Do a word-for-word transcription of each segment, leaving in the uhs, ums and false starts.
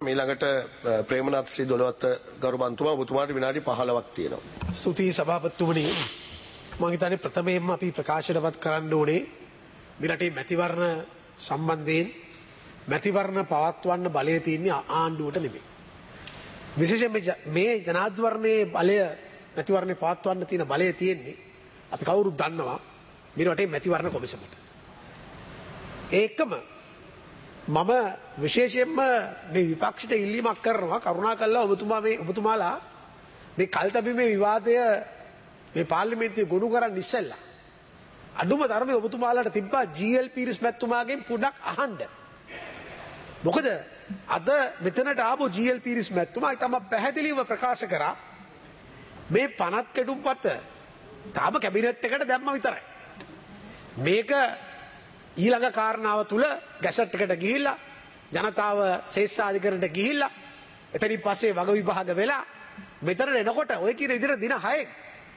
ඊළඟට ප්‍රේමනාත් සී දොළවත්ත ගරු මන්ත්‍රීතුමා ඔබතුමාට විනාඩි පහළොවක් තියෙනවා. ස්තුතියි සභාපතිතුමනි. මම හිතන්නේ ප්‍රථමයෙන්ම අපි ප්‍රකාශනවත් කරන්න ඕනේ මේ රටේ මැතිවරණ සම්බන්ධයෙන් මැතිවරණ පවත්වන්න බලය තියෙන්නේ ආණ්ඩුවට නෙමෙයි. විශේෂයෙන් මේ ජනාධිපතිවරණයේ බලය මැතිවරණේ පවත්වන්න තියෙන බලය තියෙන්නේ අපි කවුරුත් දන්නවා මේ රටේ මැතිවරණ කොමිසමට. ඒකම මම විශේෂයෙන්ම මේ විපක්ෂයට ඉල්ලීමක් කරනවා කරුණාකරලා ඔබතුමා මේ ඔබතුමාලා මේ කල්තබීමේ විවාදය මේ පාර්ලිමේන්තුවේ ගොනු කරන්න ඉස්සෙල්ලා අඩුම තරමේ ඔබතුමාලාට තිබ්බා ජී.එල්. පීරිස් මැතිතුමාගෙන් පොඩක් අහන්න. මොකද අද මෙතනට ආපු ජී.එල්. පීරිස් මැතිතුමා ඊටම පැහැදිලිව ප්‍රකාශ කරා මේ පනත් කෙටුම්පත තාම කැබිනට් එකට දැම්ම විතරයි. මේක ඊළඟ කාරණාව තුල ගැසට් එකට ගිහිල්ලා ජනතාව ශේෂ්ඨාධිකරණයට ගිහිල්ලා එතනින් පස්සේ වග විභාග වෙලා මෙතන එනකොට ඔය කියන විදිහට දින හයෙන්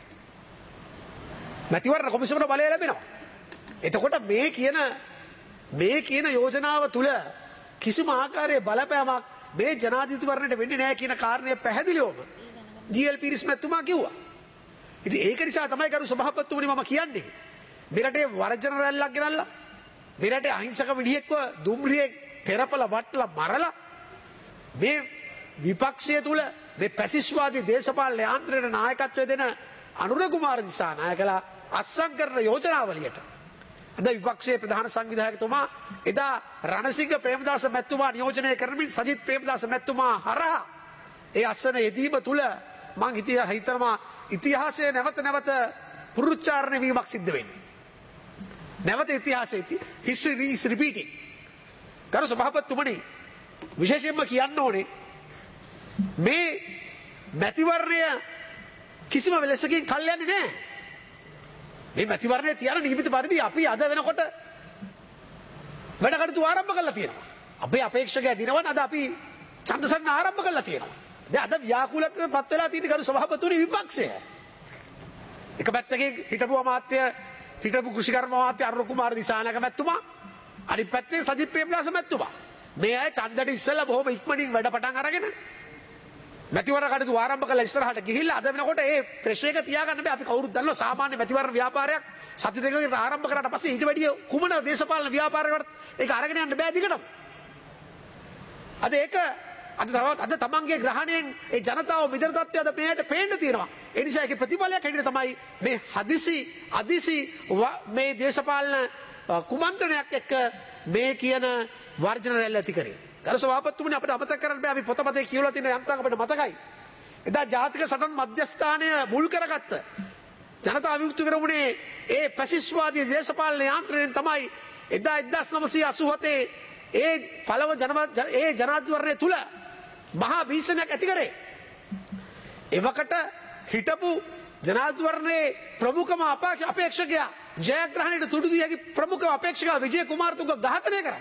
මැතිවරණ කොමිසමට බලය ලැබෙනවා. එතකොට මේ කියන මේ කියන යෝජනාව තුල කිසිම ආකාරයේ බලපෑමක් මේ ජනාධිපතිවරණයට වෙන්නේ නැහැ කියන කාරණය පැහැදිලිවම ජී.එල්. පීරිස් මැතිතුමා කිව්වා. ඉතින් ඒක නිසා තමයි කරු සභාපතිතුමනි මම කියන්නේ මේ රටේ වර්ජන රැල්ලක් ගෙනල්ලා මේ රටේ අහිංසක විදියෙක්ව දුම්රියෙක් තෙරපලා වටලා මරලා මේ විපක්ෂය තුල මේ පැසිස්වාදී දේශපාලන යාන්ත්‍රණයට නායකත්වය දෙන අනුර කුමාර දිසානායකලා අත්සන් කරන යෝජනාවලියට අද විපක්ෂයේ ප්‍රධාන සංවිධායකතුමා එදා රණසිංහ ප්‍රේමදාස මැතිතුමා නියෝජනය කරමින් සජිත් ප්‍රේමදාස මැතිතුමා හරහා ඒ අසන යෙදීම තුල මං හිතනවා ඉතිහාසයේ නැවත නැවත පුනරුච්චාරණය වීමක් සිද්ධ වෙන්නේ. නැවත ඉතිහාසයේ history is repeating. කරු සභාපතිතුමනි විශේෂයෙන්ම කියන්න ඕනේ මේ මැතිවරණය කිසිම වෙලසකින් කල් යන්නේ නැහැ. මේ මැතිවරණය තියන නියමිත පරිදි අපි අද වෙනකොට වැඩ කටයුතු ආරම්භ කරලා තියෙනවා. අපේ අපේක්ෂකයා දිනවන අද අපි ඡන්දසන්න ආරම්භ කරලා තියෙනවා. දැන් අද ව්‍යාකූලත්වයටපත් වෙලා තියෙන කරු සභාපතිතුමනි විපක්ෂය. එක පැත්තකින් හිටපු අමාත්‍ය හිටපු කෘෂිකර්ම අමාත්‍ය අරුණ කුමාර දිසානායක මැතිතුමා අනිත් පැත්තේ සජිත් ප්‍රේමදාස මැතිතුමා මේ අය ඡන්දයට ඉස්සෙල්ලා බොහොම ඉක්මනින් වැඩ පටන් අරගෙන මැතිවරණ කටයුතු ආරම්භ කළා ඉස්සරහට ගිහිල්ලා අද වෙනකොට ඒ ප්‍රශ්න එක තියාගන්න බෑ අපි කවුරුත් දන්නවා සාමාන්‍ය මැතිවරණ ව්‍යාපාරයක් සති දෙකකට ආරම්භ කරාට පස්සේ ඊට වැඩිය කුමන දේශපාලන ව්‍යාපාරයකට ඒක අරගෙන යන්න බෑ දිගටම අද ඒක අද තවත් අද තමන්ගේ ග්‍රහණයෙන් ඒ ජනතාව මිදෙන තත්ත්වය අද මෙහෙට පේන්න තියෙනවා. ඒ නිසා ඒකේ ප්‍රතිඵලයක් හැටියට තමයි මේ හදිසි අදිසි මේ දේශපාලන කුමන්ත්‍රණයක් එක්ක මේ කියන වර්ජන රැල්ල ඇති කරේ. කරු සභාපතිතුමනි අපිට අමතක කරන්න බෑ අපි පොතපතේ කියවලා තියෙන යම්තම් අපිට මතකයි. එදා ජාතික සටන් මධ්‍යස්ථානය මුල් කරගත්ත ජනතාව විමුක්ති කරමුනේ ඒ පැසිස්වාදී දේශපාලන යාන්ත්‍රණයෙන් තමයි එදා එක්දාස් නවසිය අසූ හතේ ඒ පළව ඒ ජනාධිපතිවරණය තුල මහා භීෂණයක් ඇති කරේ. එවකට හිටපු ජනාධිපතිවරණයේ ප්‍රමුඛම අපේක්ෂකයා ජයග්‍රහණයට තුඩු දී හැකි ප්‍රමුඛ අපේක්ෂකයා විජය කුමාරතුංග ඝාතනය කරා.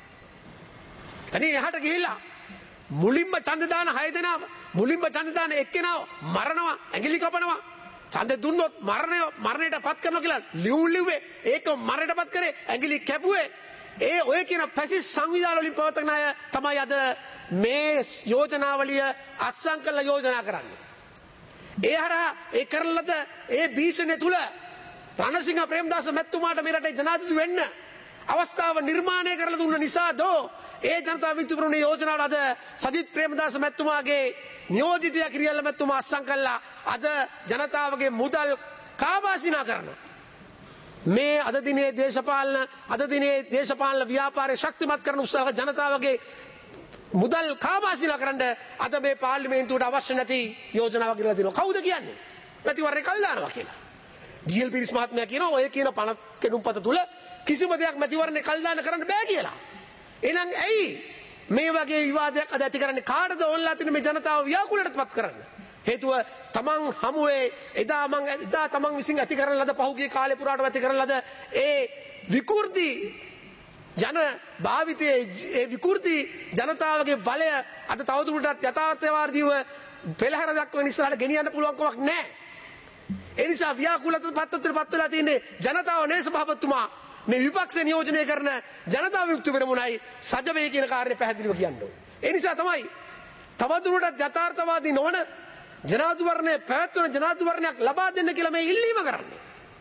එතනින් එහාට ගිහිල්ලා මුලින්ම ඡන්ද දාන හය දෙනා මුලින්ම ඡන්ද දාන එක්කෙනා මරනවා ඇඟිලි කපනවා ඡන්ද දුන්නොත් මරණය මරණයට පත් කරනවා කියලා ලියුම් ලිව්වේ ඒක මරණයට පත් කරේ ඇඟිලි කැපුවේ ඒ ඔය කියන පැසිස් සංවිධාන වලින් පවතන අය තමයි අද මේ යෝජනාවලිය අත්සන් කළ යෝජනා කරන්නේ. ඒ හරහා ඒ කරලද ඒ භීෂණය තුල රණසිංහ ප්‍රේමදාස මැතිතුමාට මේ රටේ ජනාධිපති වෙන්න අවස්ථාව නිර්මාණය කරලා දුන්න නිසා දෝ ඒ ජනතා විමුක්ති යෝජනාවට අද සජිත් ප්‍රේමදාස මැතිතුමාගේ නියෝජිතය කිරියල්ල මැතිතුමා අත්සන් කළා අද ජනතාවගේ මුදල් කාබාසිනා කරනවා. මේ අද දිනේ දේශපාලන අද දිනේ දේශපාලන ව්‍යාපාරයේ ශක්තිමත් කරන උත්සාහ ජනතාවගේ මුදල් කාබාසිනා කරන්න අද මේ පාර්ලිමේන්තුවට අවශ්‍ය නැති යෝජනාවක් කියලා දෙනවා. කවුද කියන්නේ? මැතිවරණේ කල් දානවා කියලා. ජී.එල්. පීරිස් මහත්මයා කියනවා ඔය කියන පනත් කෙනුම්පත තුල කිසිම දෙයක් මැතිවරණේ කල් දාන්න කරන්න බෑ කියලා. එහෙනම් ඇයි මේ වගේ විවාදයක් අද ඇති කරන්නේ? කාටද ඕනලා තියෙන මේ ජනතාව ව්‍යාකූලයටපත් කරන්න? හේතුව තමන් හමුවේ එදා මං එදා තමන් විසින් ඇති කරන ලද පහුගිය කාලේ පුරාට ඇති කරන ලද ඒ විකෘති ජන භාවිතයේ ඒ විකෘති ජනතාවගේ බලය අද තවදුරටත් යථාර්ථවාදීව පෙළහැර දක්වන ඉස්සරහට ගෙනියන්න පුළුවන් කමක් නැහැ. ඒ නිසා ව්‍යාකූලත්වයට පත් වෙලා තියෙන්නේ ජනතාව නේ සභාපතිතුමා මේ විපක්ෂ නියෝජනය කරන ජනතා විමුක්ති පෙරමුණයි සජවේ කියන කාර්යය පැහැදිලිව කියන්න ඕනේ. ඒ නිසා තමයි තවදුරටත් යථාර්ථවාදී නොවන ජනාධිපතිවරණය පැවැත්වෙන ජනාධිපතිවරණයක් ලබා දෙන්න කියලා මේ ඉල්ලීම කරන්නේ.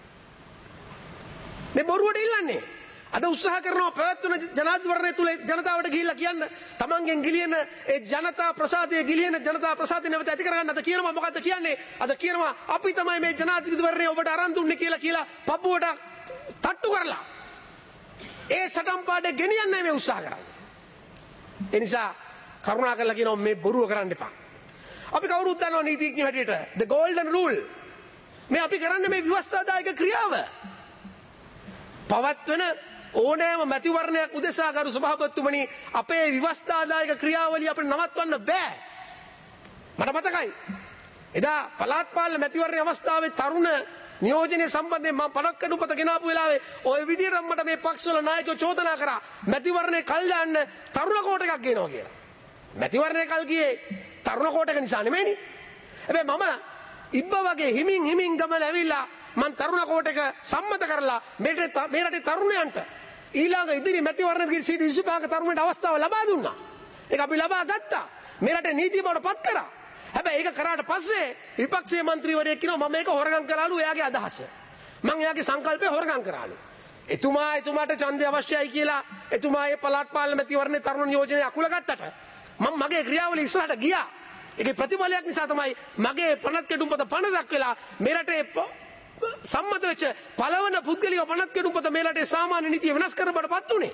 මේ බොරුවට ඉල්ලන්නේ. අද උත්සාහ කරනවා පැවැත්වෙන ජනාධිපතිවරණය තුල ජනතාවට ගිහිල්ලා කියන්න තමන්ගෙන් ගිලින ඒ ජනතා ප්‍රසාදයේ ගිලින ජනතා ප්‍රසාදය නැවත ඇති කරගන්න. අද කියනවා මොකද්ද කියන්නේ? අද කියනවා අපි තමයි මේ ජනාධිපතිවරණය ඔබට අරන් දුන්නේ කියලා කියලා පපුවට තට්ටු කරලා ඒ සටන් පාඩේ ගෙනියන්නයි මේ උත්සාහ කරන්නේ. ඒ නිසා කරුණා කරලා කියනවා මේ බොරුව කරන්න එපා. අපි කවුරුත් දන්නවා නීතිඥයෝ හැටියට the golden rule. මේ අපි කරන්නේ මේ ව්‍යවස්ථාදායක ක්‍රියාව. පවත්වන ඕනෑම මැතිවරණයක් උදෙසා ගරු සභාපතිතුමනි අපේ ව්‍යවස්ථාදායක ක්‍රියාවලිය අපිට නවත්වන්න බෑ. මට මතකයි. එදා පළාත් පාලන මැතිවරණ අවස්ථාවේ තරුණ නියෝජනය සම්බන්ධයෙන් මම පනත් කඩුපත ගෙනාපු වෙලාවේ ওই විදිහට මට මේ පක්ෂවල නායකයෝ චෝදනා කරා මැතිවරණේ කල් දාන්න තරුණ කෝට එකක් ගේනවා කියලා. මැතිවරණේ කල් ගියේ තරුණ කෝට එක නිසා නෙමෙයිනේ. හැබැයි මම ඉබ්බ වගේ හිමින් හිමින් ගමන ඇවිල්ලා මම තරුණ කෝට එක සම්මත කරලා මේ මේ රටේ තරුණයන්ට ඊළඟ ඉදිරි මැතිවරණයේදී සීට් විසිපහක තරුණයට අවස්ථාව ලබා දුන්නා. ඒක අපි ලබා ගත්තා. මේ රටේ නීතිය බවට පත් කරා. හැබැයි ඒක කරාට පස්සේ විපක්ෂයේ മന്ത്രിවරයෙක් කියනවා මම මේක හොරගම් කළාලු එයාගේ අදහස. මම එයාගේ සංකල්පය හොරගම් කරාලු. එතුමා එතුමාට ඡන්දය අවශ්‍යයි කියලා එතුමා ඒ පළාත් පාලන මැතිවරණේ තරුණ නියෝජනය අකුල ගත්තට මම මගේ ක්‍රියාවලිය ඉස්සරහට ගියා. ඒකේ ප්‍රතිඵලයක් නිසා තමයි මගේ පනත් කෙටුම්පත පණ දක්වලා මේ රටේ සම්මත වෙච්ච පළවන පුද්ගලික පනත් කෙටුම්පත මේ රටේ සාමාන්‍ය නීතිය වෙනස් කරන බඩපත් උනේ.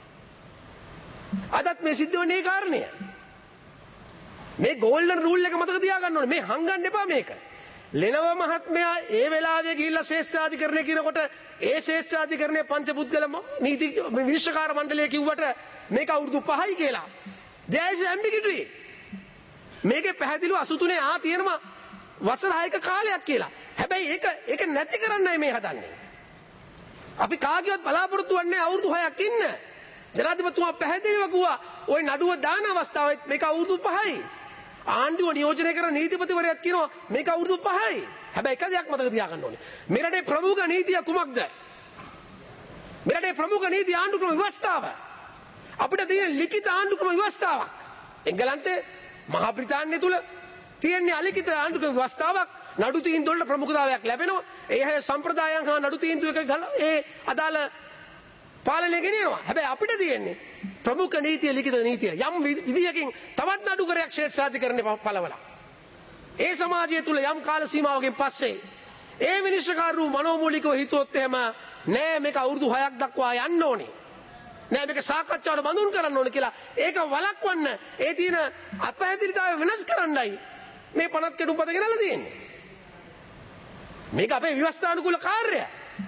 අදත් මේ සිද්ධ වෙන්නේ ඒ කාරණය. මේ ගෝල්ඩන් රූල් එක මතක තියාගන්න ඕනේ. මේ හංගන්න එපා මේක. ලෙනව මහත්මයා ඒ වෙලාවේ ගිහිල්ලා ශ්‍රේෂ්ඨාධිකරණය කියනකොට ඒ ශ්‍රේෂ්ඨාධිකරණයේ පංචපුද්ගල නීති විනිශ්චයකාර මණ්ඩලය කිව්වට මේක අවුරුදු පහයි කියලා. there is ambiguity. මේකේ පැහැදිලිව අසුතුනේ ආ තියෙනවා වසර හයක කාලයක් කියලා. හැබැයි ඒක ඒක නැති කරන්නයි මේ හදන්නේ. අපි කාගේවත් බලාපොරොත්තු වෙන්නේ අවුරුදු හයක් ඉන්න. ජනාධිපතිතුමා පැහැදිලිව කිව්වා ওই නඩුව දාන අවස්ථාවෙත් මේක අවුරුදු පහයි. ආණ්ඩුව නියෝජනය කරන නීතිපතිවරයාත් කියනවා මේක අවුරුදු පහයි. හැබැයි එක දෙයක් මතක තියාගන්න ඕනේ. මේ රටේ ප්‍රමුඛ නීතිය කුමක්ද? මේ රටේ ප්‍රමුඛ නීතිය ආණ්ඩුක්‍රම ව්‍යවස්ථාව. අපිට තියෙන ලිඛිත ආණ්ඩුක්‍රම ව්‍යවස්ථාවක්. එංගලන්තේ මහා බ්‍රිතාන්‍ය තුල තියෙන අලිඛිත ආණ්ඩුක්‍රම ව්‍යවස්ථාවක්. නඩු තීන්දුව වලට ප්‍රමුඛතාවයක් ලැබෙනවා. ඒ හැය සම්ප්‍රදායන් හා නඩු තීන්දුවක ඒ අදාළ පාලනය ගෙනියනවා. හැබැයි අපිට තියෙන්නේ ප්‍රමුඛ නීතිය ලිඛිත නීතිය. යම් විදියකින් තවත් නඩුකරයක් ශ්‍රේෂ්ඨාධිකරණේ පළවලා. ඒ සමාජය තුල යම් කාල සීමාවකින් පස්සේ ඒ විනිශ්චයකාරරු මනෝමූලිකව හිතුවොත් එහෙම නෑ මේක අවුරුදු හයක් දක්වා යන්න ඕනේ. නෑ මේක සාකච්ඡාවට බඳුන් කරන්න ඕනේ කියලා. ඒක වළක්වන්න ඒ තියෙන අපහැදිලිතාවය වෙනස් කරන්නයි මේ පනත් කෙටුම්පත ගෙනල්ලා තියෙන්නේ. මේක අපේ ව්‍යවස්ථානුකූල කාර්යය.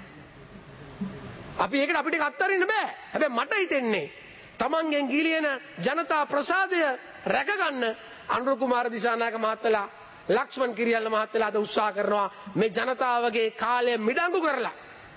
අපි ඒකට අපිට අත්හරින්න බෑ. හැබැයි මට හිතෙන්නේ තමන්ගෙන් ගිලින ජනතා ප්‍රසාදය රැකගන්න අනුර කුමාර දිසානායක මහත්තයා ලක්ෂ්මන් කිරියල්ල මහත්තයා අද උත්සාහ කරනවා මේ ජනතාවගේ කාලය මිඩංගු කරලා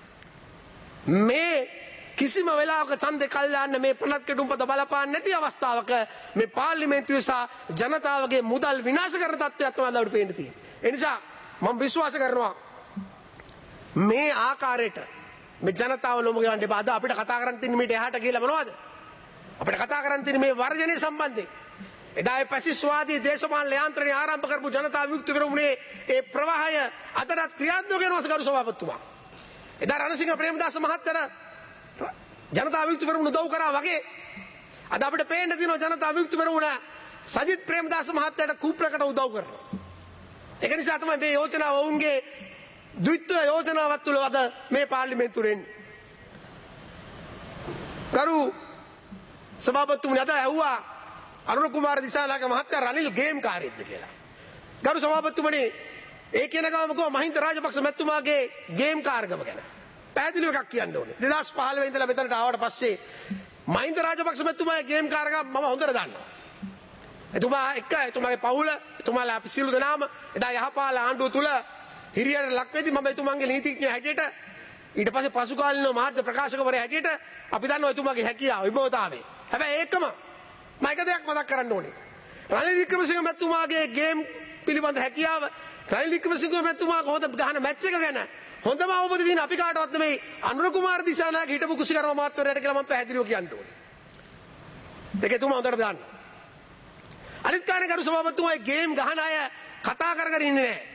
මේ කිසිම වෙලාවක ඡන්දේ කල් දාන්න මේ පනත් කෙටුම්පත බලපාන්නේ නැති අවස්ථාවක මේ පාර්ලිමේන්තුවේ සහ ජනතාවගේ මුදල් විනාශ කරන තත්ත්වයක් තමයි අද අපිට පේන්න තියෙන්නේ. ඒ නිසා මම විශ්වාස කරනවා මේ ආකාරයට මේ ජනතාව ලොමු ගන්න එපා. අද අපිට කතා කරන්න තියෙන්නේ මේට එහාට කියලා මොනවද? අපිට කතා කරන්න තියෙන්නේ මේ වර්ජනයේ සම්බන්ධයෙන්. එදා ඒ පැසිස්වාදී දේශපාලන යාන්ත්‍රණය ආරම්භ කරපු ජනතා විමුක්ති පෙරමුණේ ඒ ප්‍රවාහය අදටත් ක්‍රියාත්මක වෙනවා ගරු සභාපතිතුමා. එදා රණසිංහ ප්‍රේමදාස මහත්තයා ජනතා විමුක්ති පෙරමුණ උදව් කරා වගේ අද අපිට පේන්න තියෙනවා ජනතා විමුක්ති පෙරමුණ සජිත් ප්‍රේමදාස මහත්තයාට කුප්‍රකට උදව් කරනවා. ඒක නිසා තමයි මේ යෝජනාව වුන්ගේ ද්විත්ව යෝජනාවත් තුළ අද මේ පාර්ලිමේන්තුවේ එන්නේ. කරු සභාපතිතුමනි අද ඇහුවා අරුණ කුමාර දිසානායක මහත්තයා රනිල් ගේම් කාර්යයක්ද කියලා. කරු සභාපතිතුමනි ඒ කියන ගමම කව මහින්ද රාජපක්ෂ මැතිතුමාගේ ගේම් කාර්යකම ගැන පැහැදිලිව එකක් කියන්න ඕනේ. දෙදාස් පහළොව ඉඳලා මෙතනට ආවට පස්සේ මහින්ද රාජපක්ෂ මැතිතුමාගේ ගේම් කාර්යකම මම හොඳට දන්නවා. එතුමා එක්ක එතුමාගේ පවුල එතුමාලා අපි සියලු දෙනාම එදා යහපාල ආණ්ඩුව තුල හිරියට ලක් වෙද්දි මම එතුමාගේ නීතිඥ හැටියට ඊට පස්සේ පසු කාලිනව මාධ්‍ය ප්‍රකාශකවරයා හැටියට අපි දන්නවා එතුමාගේ හැකියාව විභවතාවය. හැබැයි ඒකම මම එක දෙයක් මතක් කරන්න ඕනේ. රනිල් වික්‍රමසිංහ මැතිතුමාගේ ගේම් පිළිබඳ හැකියාව රනිල් වික්‍රමසිංහ මැතිතුමා කොහොමද ගහන මැච් එක ගැන හොඳම අවබෝධය තියෙන අපි කාටවත් නෙමෙයි අනුර කුමාර දිසානායක හිටපු කුසිකර්ම මාත්වරයාට කියලා මම පැහැදිලිව කියන්න ඕනේ. ඒක එතුමා හොඳට දන්නවා. ගානේ කරු සභාපතිතුමා ගේම් ගහන අය කතා කර කර ඉන්නේ නැහැ.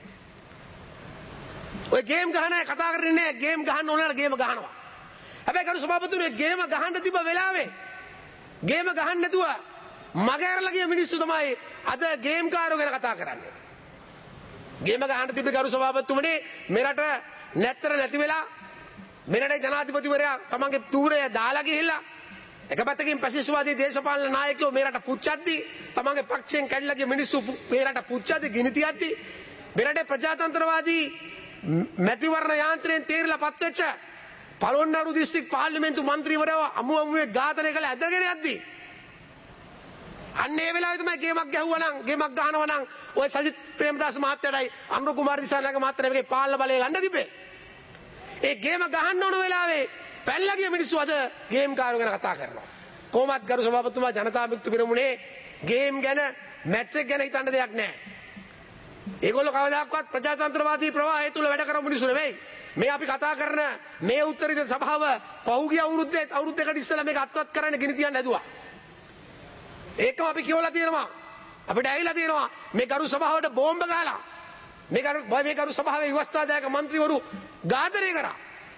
ඔය ගේම් ගහන අය කතා කරන්නේ නැහැ. ගේම් ගහන්න ඕන නම් ගේම ගහනවා. හැබැයි කරු සභාපතිතුමා ගේම ගහන්න තිබ්බ වෙලාවේ ගේම ගහන්න නැතුව මගේ අරලා ගිය මිනිස්සු තමයි අද ගේම් කාරෝ ගැන කතා කරන්නේ. ගේම ගහන්න තිබ්බ කරු සභාපතිතුමනි මෙරට නැත්තර නැති වෙලා මෙරටේ ජනාධිපතිවරයා තමන්ගේ තූරය දාලා ගිහිල්ලා එක පැත්තකින් පැසිස්වාදී දේශපාලන නායකයෝ මෙරට පුච්චද්දී තමන්ගේ පක්ෂයෙන් කැඩලා ගිය මිනිස්සු මෙරට පුච්චද්දී ගිනි තියද්දී මෙරටේ ප්‍රජාතන්ත්‍රවාදී මැතිවරණ යාන්ත්‍රයෙන් තේරිලා පත්වෙච්ච පළොන්නරු දිස්ත්‍රික් පාර්ලිමේන්තු මන්ත්‍රීවරයව අමු අමුවේ ඝාතනය කළ ඇදගෙන යද්දී අන්න ඒ වෙලාවේ තමයි ගේමක් ගැහුවා නම් ගේමක් ගහනවා නම් ඔය සජිත් ප්‍රේමදාස මහත්තයාටයි අනුර කුමාර දිසානායක මහත්තයාට මේකේ පාලන බලය ගන්න තිබේ. ඒ ගේම ගහන්න ඕන වෙලාවේ පැල්ලා ගිය මිනිස්සු අද ගේම් කාරෝ ගැන කතා කරනවා. කොහොමත් ගරු සභාපතිතුමා ජනතා විමුක්ති පෙරමුණේ ගේම් ගැන මැච් එක ගැන හිතන්න දෙයක් නැහැ. ඒගොල්ලෝ කවදාකවත් ප්‍රජාතන්ත්‍රවාදී ප්‍රවාහය තුල වැඩ කරපු මිනිස්සු නෙවෙයි. මේ අපි කතා කරන මේ උත්තරීත සභාව පහුගිය අවුරුද්දේ අවුරුද්දකට ඉස්සෙල්ලා මේක අත්වත් කරන්න ගෙනි තියන්න හැදුවා. ඒකම අපි කියවලා තියෙනවා. අපිට ඇවිල්ලා තියෙනවා මේ ගරු සභාවට බෝම්බ ගහලා මේ ගරු මේ ගරු සභාවේ ව්‍යවස්ථාදායක മന്ത്രിවරු ඝාතනය කරා.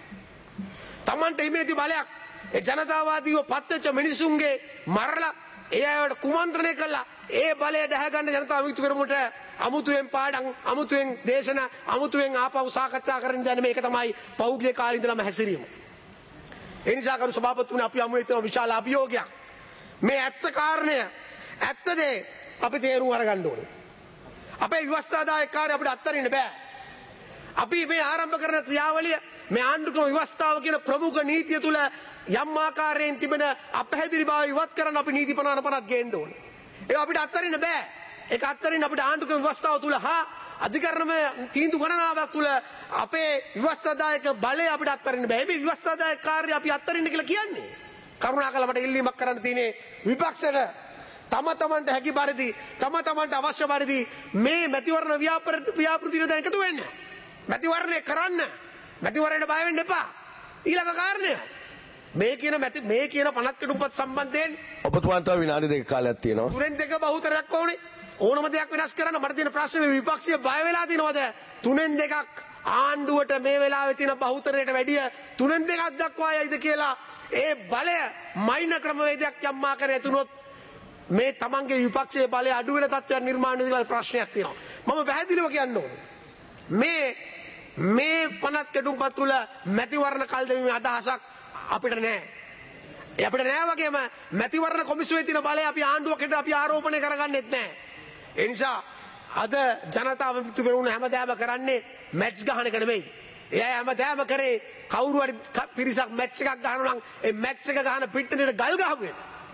Tamante හිමිනති බලයක් ඒ ජනතාවාදීව පත්වෙච්ච මිනිසුන්ගේ මරලා ඒ අයට කුමන්ත්‍රණය කළා. ඒ බලය දැහ ගන්න ජනතා විමුක්ති පෙරමුණට අමුතුවෙන් පාඩම් අමුතුවෙන් දේශන අමුතුවෙන් ආපහු සාකච්ඡා කරන්න දැන මේක තමයි පෞද්ගලික කාලේ ඉඳලාම හැසිරීම. ඒ නිසා කරු සභාපතිතුමනි අපි අමුවේ තියෙන විශාල අභියෝගයක්. මේ ඇත්ත කාරණය ඇත්ත දේ අපි තේරුම් අරගන්න ඕනේ. අපේ ව්‍යවස්ථාදායක කාර්ය අපිට අත්හරින්න බෑ. අපි මේ ආරම්භ කරන ක්‍රියාවලිය මේ ආණ්ඩුක්‍රම ව්‍යවස්ථාව කියන ප්‍රමුඛ නීතිය තුල යම් ආකාරයෙන් තිබෙන අපහැදිලි බව ඉවත් කරන්න අපි නීති පනවන පනත් ගේන්න ඕනේ. ඒක අපිට අත්හරින්න බෑ. ඒක අත්හරින්න අපිට ආණ්ඩුක්‍රම ව්‍යවස්ථාව තුල හා අධිකරණමය තීන්දුව ගණනාවක් තුල අපේ ව්‍යවස්ථාදායක බලය අපිට අත්හරින්න බෑ. මේ ව්‍යවස්ථාදායක කාර්ය අපි අත්හරින්න කියලා කියන්නේ. කරුණාකරලා මට ඉල්ලීමක් කරන්න තියෙන්නේ විපක්ෂයට තම තමන්ට හැකි පරිදි තම තමන්ට අවශ්‍ය පරිදි මේ මැතිවරණ ව්‍යාපෘතියට දැන් එකතු වෙන්න. මැතිවරණය කරන්න. මැතිවරණයට බය වෙන්න එපා. ඊළඟ කාරණය මේ කියන මැති මේ කියන පනත් කෙටුම්පත් සම්බන්ධයෙන් ඔබතුමාට විනාඩි දෙක කාලයක් තියෙනවා. තුනෙන් දෙක බහුතරයක් ඕනේ. ඕනම දෙයක් වෙනස් කරන්න මට තියෙන ප්‍රශ්නේ මේ විපක්ෂය බය වෙලා තියෙනවද? තුනෙන් දෙකක් ආණ්ඩුවට මේ වෙලාවේ තියෙන බහුතරයට වැඩිය තුනෙන් දෙකක් දක්වා යයිද කියලා ඒ බලය මයින ක්‍රමවේදයක් යම් ආකාරයකට තුනොත් මේ තමන්ගේ විපක්ෂයේ බලය අඩු වෙන තත්ත්වයක් නිර්මාණය වෙලා ප්‍රශ්නයක් තියෙනවා. මම පැහැදිලිව කියන්න ඕනේ. මේ මේ පනත් කෙටුම්පත් තුල මැතිවරණ කල් දෙමීමේ අදහසක් අපිට නැහැ. ඒ අපිට නැහැ වගේම මැතිවරණ කොමිසමේ තියෙන බලය අපි ආණ්ඩුවකට අපි ආරෝපණය කරගන්නෙත් නැහැ. ඒ නිසා අද ජනතා විමුක්ති පෙරමුණ හැමදාම කරන්නේ මැච් ගහන එක නෙමෙයි. එයා හැමදාම කරේ කවුරු හරි පිරිසක් මැච් එකක් ගහනවා නම් ඒ මැච් එක ගහන පිට්ටනියට ගල් ගහපුවේ.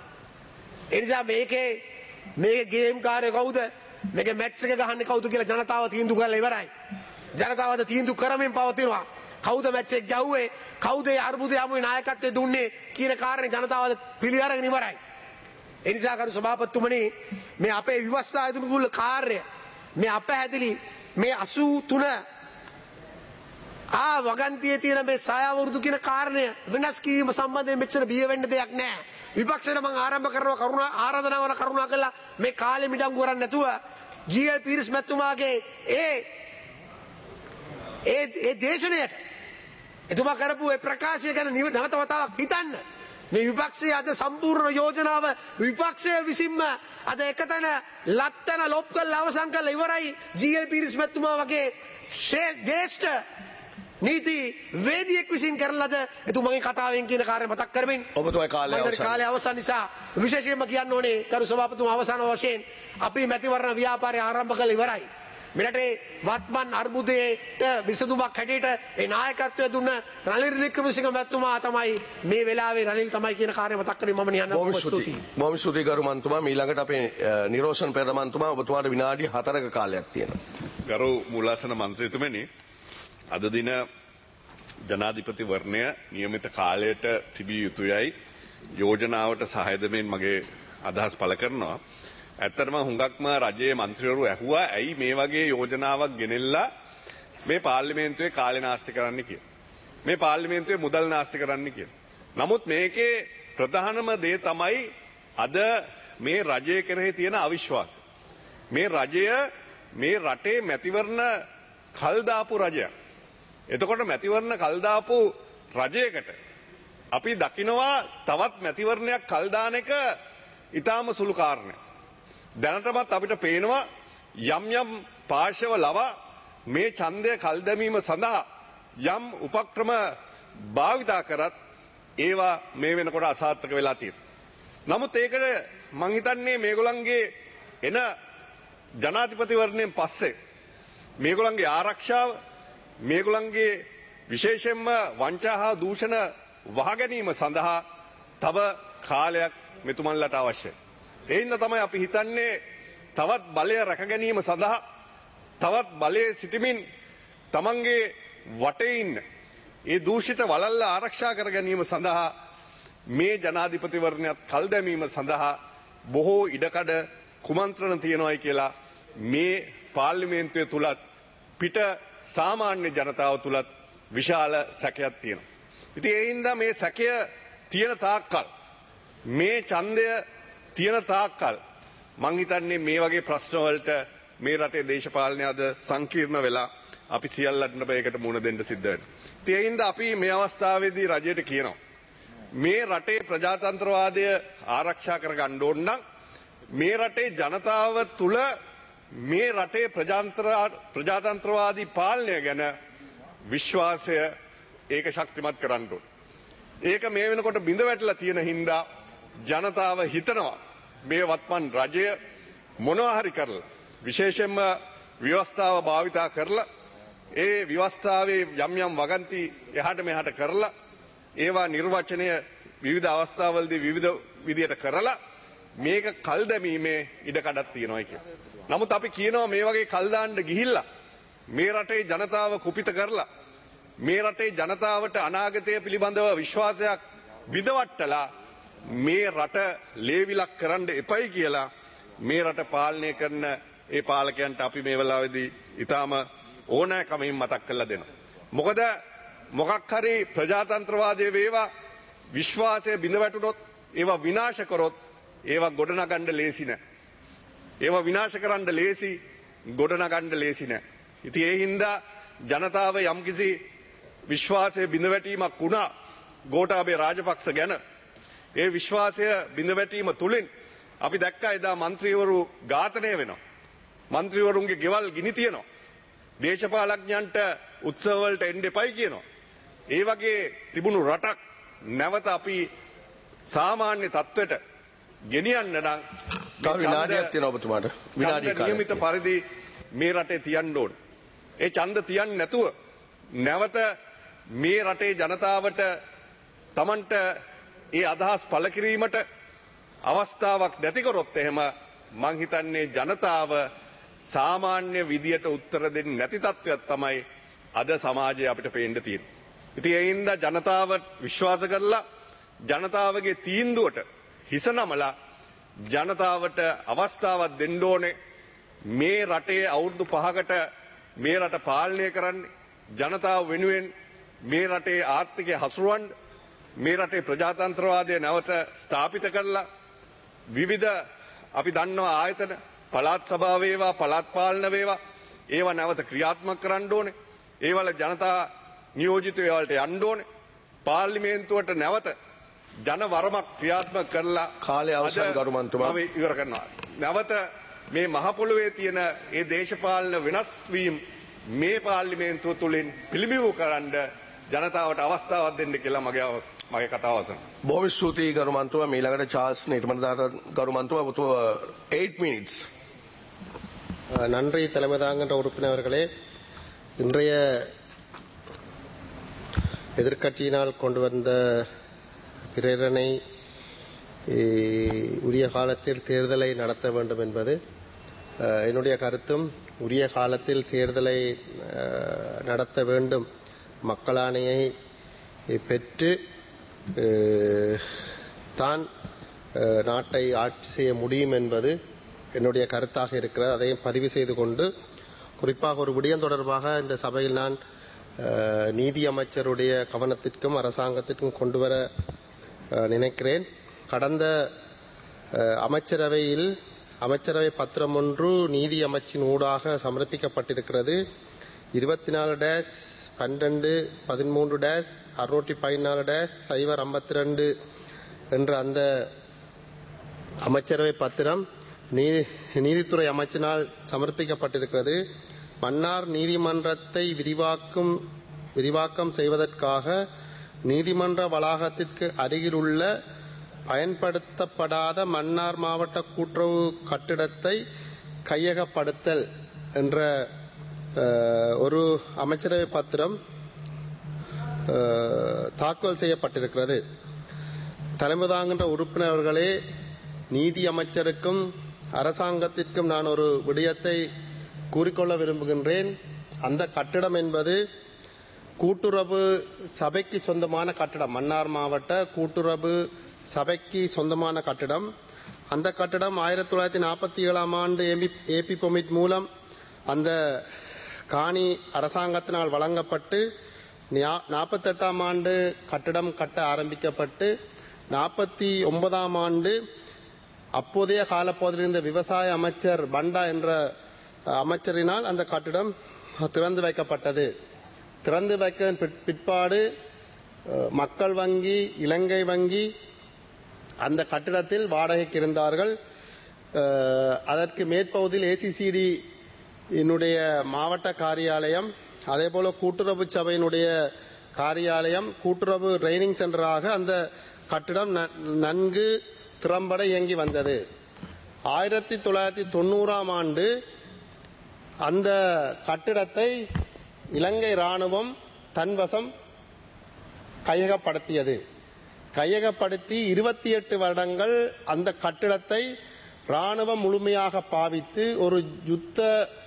ඒ නිසා මේකේ මේකේ ගේම් කාර්ය කවුද? මේකේ මැච් එක ගහන්නේ කවුද කියලා ජනතාව තීන්දුව කරලා ඉවරයි. ජනතාව අද තීන්දුව කරමින් පවතිනවා. කවුද මැච් එක ගැහුවේ? කවුද ඒ අර්බුදය යමුවේ නායකත්වයේ දුන්නේ කියන කාරණේ ජනතාව අද පිළි අරගෙන ඉවරයි. ඒ නිසා කරු සභාපතිතුමනි මේ අපේ ව්‍යවස්ථා ඉදිරිපුල් කාර්ය මේ අපහැදිලි මේ අසූ තුන ආ වගන්තියේ තියෙන මේ සායවෘදු කියන කාරණය වෙනස් කිරීම සම්බන්ධයෙන් මෙච්චර බිය වෙන්න දෙයක් නැහැ. විපක්ෂයට මම ආරම්භ කරනවා කරුණා ආරාධනා වන කරුණා කළා මේ කාලෙ මිඩංගු කරන්නේ නැතුව ජී.එල්. පීරිස් මැතිතුමාගේ ඒ ඒ ඒ දේශනයට එතුමා කරපු ඒ ප්‍රකාශය ගැන නැවත වතාවක් හිතන්න. මේ විපක්ෂයේ අද සම්පූර්ණ යෝජනාව විපක්ෂය විසින්ම අද එකතැන ලත්තන ලොප් කරලා අවසන් කරලා ඉවරයි. ජී.එල්. පීරිස් මැතිතුමා වගේ ජේෂ්ඨ නීති වේදියෙක් විසින් කරලාද එතුමාගේ කතාවෙන් කියන කාර්ය මතක් කරමින් ඔබතුමාගේ කාලය අවසන්. කාලය අවසන් නිසා විශේෂයෙන්ම කියන්න ඕනේ කරු සභාපතිතුමා අවසාන වශයෙන් අපි මැතිවරණ ව්‍යාපාරය ආරම්භ කළ ඉවරයි. මෙරටේ වත්මන් අර්බුදයට විසඳුමක් හැටියට ඒ නායකත්වය දුන්න රනිල් වික්‍රමසිංහ මැතිතුමා තමයි මේ වෙලාවේ රනිල් තමයි කියන කාර්ය මතක් කරමින් මම නියන්න බොහොම ස්තුතියි. බොහොම ස්තුතියි ගරු මන්තුමා. ඊළඟට අපේ නිරෝෂන් පෙරේරා මන්තුමා ඔබතුමාට විනාඩි හතරක කාලයක් තියෙනවා. ගරු මූලාසන මන්ත්‍රීතුමනි අද දින ජනාධිපතිවරණය නියමිත කාලයට තිබිය යුතුයයි යෝජනාවට සහාය දෙමින් මගේ අදහස් පළ කරනවා. ඇත්තටම හුඟක්ම රජයේ මන්ත්‍රීවරු ඇහුවා ඇයි මේ වගේ යෝජනාවක් ගෙනෙල්ලා මේ පාර්ලිමේන්තුවේ කාලේ නාස්ති කරන්න කියලා. මේ පාර්ලිමේන්තුවේ මුදල් නාස්ති කරන්න කියලා. නමුත් මේකේ ප්‍රධානම දේ තමයි අද මේ රජය කෙරෙහි තියෙන අවිශ්වාසය. මේ රජය මේ රටේ මැතිවරණ කල් දාපු රජයක්. එතකොට මැතිවරණ කල් දාපු රජයකට අපි දකිනවා තවත් මැතිවරණයක් කල් දාන එක ඊටාම සුළු කාරණයක්. දැනටමත් අපිට පේනවා යම් යම් පාර්ශව ලවා මේ ඡන්දය කල් දැමීම සඳහා යම් උපක්‍රම භාවිතා කරත් ඒවා මේ වෙනකොට අසාර්ථක වෙලා තියෙනවා. නමුත් ඒකට මං හිතන්නේ මේගොල්ලන්ගේ එන ජනාධිපතිවරණයෙන් පස්සේ මේගොල්ලන්ගේ ආරක්ෂාව මේගොල්ලන්ගේ විශේෂයෙන්ම වංචා හා දූෂණ වහගැනීම සඳහා තව කාලයක් මෙතුමන්ලට අවශ්‍යයි. ඒ හින්දා තමයි අපි හිතන්නේ තවත් බලය රැක ගැනීම සඳහා තවත් බලයේ සිටමින් තමන්ගේ වටේ ඉන්න ඒ දූෂිත වලල්ල ආරක්ෂා කර ගැනීම සඳහා මේ ජනාධිපතිවරණයත් කල් දැමීම සඳහා බොහෝ ඉඩකඩ කුමන්ත්‍රණ තියෙනවායි කියලා මේ පාර්ලිමේන්තුවේ තුලත් පිට සාමාන්‍ය ජනතාව තුලත් විශාල සැකයක් තියෙනවා. ඉතින් ඒ හින්දා මේ සැකය තියෙන තාක්කල් මේ ඡන්දය තියෙන තාක්කල් මං හිතන්නේ මේ වගේ ප්‍රශ්න වලට මේ රටේ දේශපාලනය අද සංකීර්ණ වෙලා අපි සියල්ලටම මේකට මුහුණ දෙන්න සිද්ධ වෙනවා. ඉතින් ඒ හින්දා අපි මේ අවස්ථාවේදී රජයට කියනවා මේ රටේ ප්‍රජාතන්ත්‍රවාදය ආරක්ෂා කර ගන්න ඕන නම් මේ රටේ ජනතාව තුල මේ රටේ ප්‍රජාතන්ත්‍රවාදී පාලනය ගැන විශ්වාසය ඒක ශක්තිමත් කරන්න ඕන. ඒක මේ වෙනකොට බිඳ වැටලා තියෙන හින්දා ජනතාව හිතනවා මේ වත්මන් රජය මොනවා හරි කරලා විශේෂයෙන්ම ව්‍යවස්ථාව භාවිතා කරලා ඒ ව්‍යවස්ථාවේ යම් යම් වගන්ති එහාට මෙහාට කරලා ඒවා නිර්වචනය විවිධ අවස්ථාවලදී විවිධ විදියට කරලා මේක කල් දැමීමේ ඉඩකඩක් තියෙනවා කියලා. නමුත් අපි කියනවා මේ වගේ කල් දාන්න ගිහිල්ලා මේ රටේ ජනතාව කුපිත කරලා මේ රටේ ජනතාවට අනාගතය පිළිබඳව විශ්වාසයක් විදවට්ටලා මේ රට ලේවිලක් කරන්න එපයි කියලා මේ රට පාලනය කරන ඒ පාලකයන්ට අපි මේ වෙලාවේදී ඊටාම ඕනෑකමින් මතක් කරලා දෙනවා. මොකද මොකක් හරි ප්‍රජාතන්ත්‍රවාදයේ වේවා විශ්වාසය බිඳ වැටුනොත් ඒවා විනාශ කරොත් ඒවා ගොඩනගන්න ලේසි නෑ. ඒවා විනාශ කරන්න ලේසි ගොඩනගන්න ලේසි නෑ. ඉතින් ඒ හින්දා ජනතාව යම්කිසි විශ්වාසයේ බිඳ වැටීමක් වුණා ගෝඨාභය රාජපක්ෂ ගැන. ඒ විශ්වාසය බිඳ වැටීම තුලින් අපි දැක්කා එදා മന്ത്രിවරු ඝාතනය වෙනවා. മന്ത്രിවරුන්ගේ ගෙවල් ගිනි තියනවා. දේශපාලඥයන්ට උත්සව වලට එන්න එපයි කියනවා. ඒ වගේ තිබුණු රටක් නැවත අපි සාමාන්‍ය තත්ත්වයට ගෙනියන්න නම් තව විනාඩියක් තියෙනවා ඔබතුමාට. විනාඩිය කාලයක්. නියමිත පරිදි මේ රටේ තියන්න ඕන. ඒ ඡන්ද තියන්නේ නැතුව නැවත මේ රටේ ජනතාවට Tamanට ඒ අදහස් පළ කිරීමට අවස්ථාවක් නැති කරොත් එහෙම මං හිතන්නේ ජනතාව සාමාන්‍ය විදියට උත්තර දෙන්නේ නැති තත්ත්වයක් තමයි අද සමාජයේ අපිට පේන්න තියෙන්නේ. ඉතින් ඒ හින්දා ජනතාව විශ්වාස කරලා ජනතාවගේ තීන්දුවට හිස නමලා ජනතාවට අවස්ථාවක් දෙන්න ඕනේ. මේ රටේ අවුරුදු පහකට මේ රට පාලනය කරන්නේ ජනතාව වෙනුවෙන් මේ රටේ ආර්ථිකය හසුරවන්න මේ රටේ ප්‍රජාතන්ත්‍රවාදය නැවත ස්ථාපිත කරලා විවිධ අපි දන්නවා ආයතන පළාත් සභාව වේවා පළාත් පාලන වේවා ඒවා නැවත ක්‍රියාත්මක කරන්න ඕනේ. ඒවල ජනතා නියෝජිත වලට යන්න ඕනේ. පාර්ලිමේන්තුවට නැවත ජන වරමක් ක්‍රියාත්මක කරලා කාලය අවසන් ගරු මන්ත්‍රී අපි ඉවර කරනවා. නැවත මේ මහ පොළොවේ තියෙන ඒ දේශපාලන වෙනස් වීම මේ පාර්ලිමේන්තුව තුලින් පිළිඹු කරන්න ජනතාවට අවස්ථාවක් දෙන්න කියලා මගේ මගේ කතාව අවසන්. බොහොම ස්තුතියි ගරු මන්ත්‍රී. ඊළඟට චාල්ස් නිර්මලදාට ගරු මන්ත්‍රී eight minutes. நன்றி தலைமை தாங்கன்ற உறுப்பினர்களே, இன்றைய எதிர்க்கட்சியினால் கொண்டு வந்த பிரேரணை உரிய காலத்தில் தேர்தலை நடத்த வேண்டும் என்பது என்னுடைய கருத்தும். உரிய காலத்தில் தேர்தலை நடத்த வேண்டும், மக்களாணையை பெற்று தான் நாட்டை ஆட்சி செய்ய முடியும் என்பது என்னுடைய கருத்தாக இருக்கிறது. அதையும் பதிவு செய்து கொண்டு குறிப்பாக ஒரு விடயம் தொடர்பாக இந்த சபையில் நான் நீதி அமைச்சருடைய கவனத்திற்கும் அரசாங்கத்திற்கும் கொண்டு வர நினைக்கிறேன். கடந்த அமைச்சரவையில் அமைச்சரவை பத்திரம் ஒன்று நீதி அமைச்சின் ஊடாக சமர்ப்பிக்கப்பட்டிருக்கிறது. இருபத்தி நாலு டேஷ் பன்னெண்டு பதிமூன்று டேஷ் அறுநூற்றி பதினாலு டேஷ் சைவர் ஐம்பத்தி ரெண்டு என்ற அந்த அமைச்சரவை பத்திரம் நீதித்துறை அமைச்சினால் சமர்ப்பிக்கப்பட்டிருக்கிறது. மன்னார் நீதிமன்றத்தை விரிவாக்கும் விரிவாக்கம் செய்வதற்காக நீதிமன்ற வளாகத்திற்கு அருகிலுள்ள பயன்படுத்தப்படாத மன்னார் மாவட்ட கூட்டுறவு கட்டிடத்தை கையகப்படுத்தல் என்ற ஒரு அமைச்சரவை பத்திரம் தாக்கல் செய்யப்பட்டிருக்கிறது. தலைமை தாங்குகின்ற உறுப்பினர்களே, நீதி அமைச்சருக்கும் அரசாங்கத்திற்கும் நான் ஒரு விடயத்தை கூறிக்கொள்ள விரும்புகின்றேன். அந்த கட்டிடம் என்பது கூட்டுறவு சபைக்கு சொந்தமான கட்டிடம். மன்னார் மாவட்ட கூட்டுறவு சபைக்கு சொந்தமான கட்டிடம். அந்த கட்டிடம் ஆயிரத்தி தொள்ளாயிரத்தி நாற்பத்தி ஏழாம் ஆண்டு ஏபி பொமிட் மூலம் அந்த காணி அரசாங்கத்தினால் வழங்கப்பட்டு நாற்பத்தி எட்டாம் ஆண்டு கட்டிடம் கட்ட ஆரம்பிக்கப்பட்டு நாற்பத்தி ஒன்பதாம் ஆண்டு அப்போதைய காலப்பகுதியில் இருந்த விவசாய அமைச்சர் பண்டா என்ற அமைச்சரினால் அந்த கட்டிடம் திறந்து வைக்கப்பட்டது. திறந்து வைக்க பிற்பாடு மக்கள் வங்கி, இலங்கை வங்கி அந்த கட்டிடத்தில் வாடகைக்கு இருந்தார்கள். அதற்கு மேற்பகுதியில் ஏசிசிடி என்னுடைய மாவட்ட காரியாலயம், அதே போல கூட்டுறவு சபையினுடைய காரியாலயம், கூட்டுறவு ட்ரைனிங் சென்டராக அந்த கட்டிடம் நன்கு திறம்பட இயங்கி வந்தது. ஆயிரத்தி தொள்ளாயிரத்தி தொண்ணூறாம் ஆண்டு அந்த கட்டிடத்தை இலங்கை ராணுவம் தன்வசம் கையகப்படுத்தியது. கையகப்படுத்தி இருபத்தி எட்டு வருடங்கள் அந்த கட்டிடத்தை ராணுவம் முழுமையாக பாவித்து ஒரு யுத்த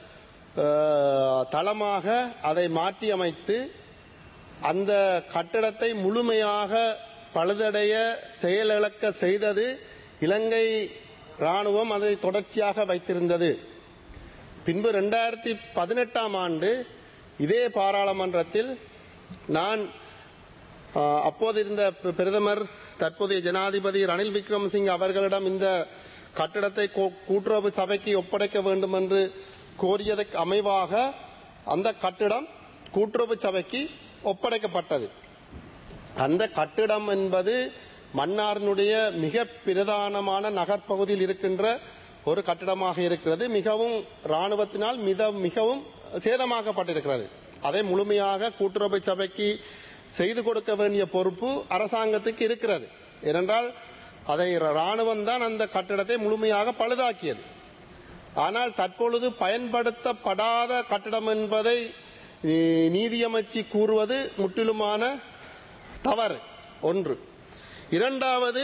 தளமாக அதை மாற்றியமைத்து அந்த கட்டிடத்தை முழுமையாக பழுதடைய செயலிழக்க செய்தது இலங்கை ராணுவம். அதை தொடர்ச்சியாக வைத்திருந்தது. பின்பு இரண்டாயிரத்தி பதினெட்டாம் ஆண்டு இதே பாராளுமன்றத்தில் நான் அப்போது இருந்த பிரதமர் தற்போதைய ஜனாதிபதி ரணில் விக்ரமசிங்க அவர்களிடம் இந்த கட்டிடத்தை கூட்டுறவு சபைக்கு ஒப்படைக்க வேண்டும் என்று கோரியதற்கு அமைவாக அந்த கட்டிடம் கூட்டுறவு சபைக்கு ஒப்படைக்கப்பட்டது. அந்த கட்டிடம் என்பது மன்னாரினுடைய மிக பிரதானமான நகர்ப்பகுதியில் இருக்கின்ற ஒரு கட்டிடமாக இருக்கிறது. மிகவும் இராணுவத்தினால் மிகவும் சேதமாக்கப்பட்டிருக்கிறது. அதை முழுமையாக கூட்டுறவு சபைக்கு செய்து கொடுக்க வேண்டிய பொறுப்பு அரசாங்கத்துக்கு இருக்கிறது. ஏனென்றால் அதை இராணுவம் தான் அந்த கட்டிடத்தை முழுமையாக பழுதாக்கியது. ஆனால் தற்பொழுது பயன்படுத்தப்படாத கட்டிடம் என்பதை நீதியமைச்சு கூறுவது முற்றிலுமான தவறு. ஒன்று. இரண்டாவது,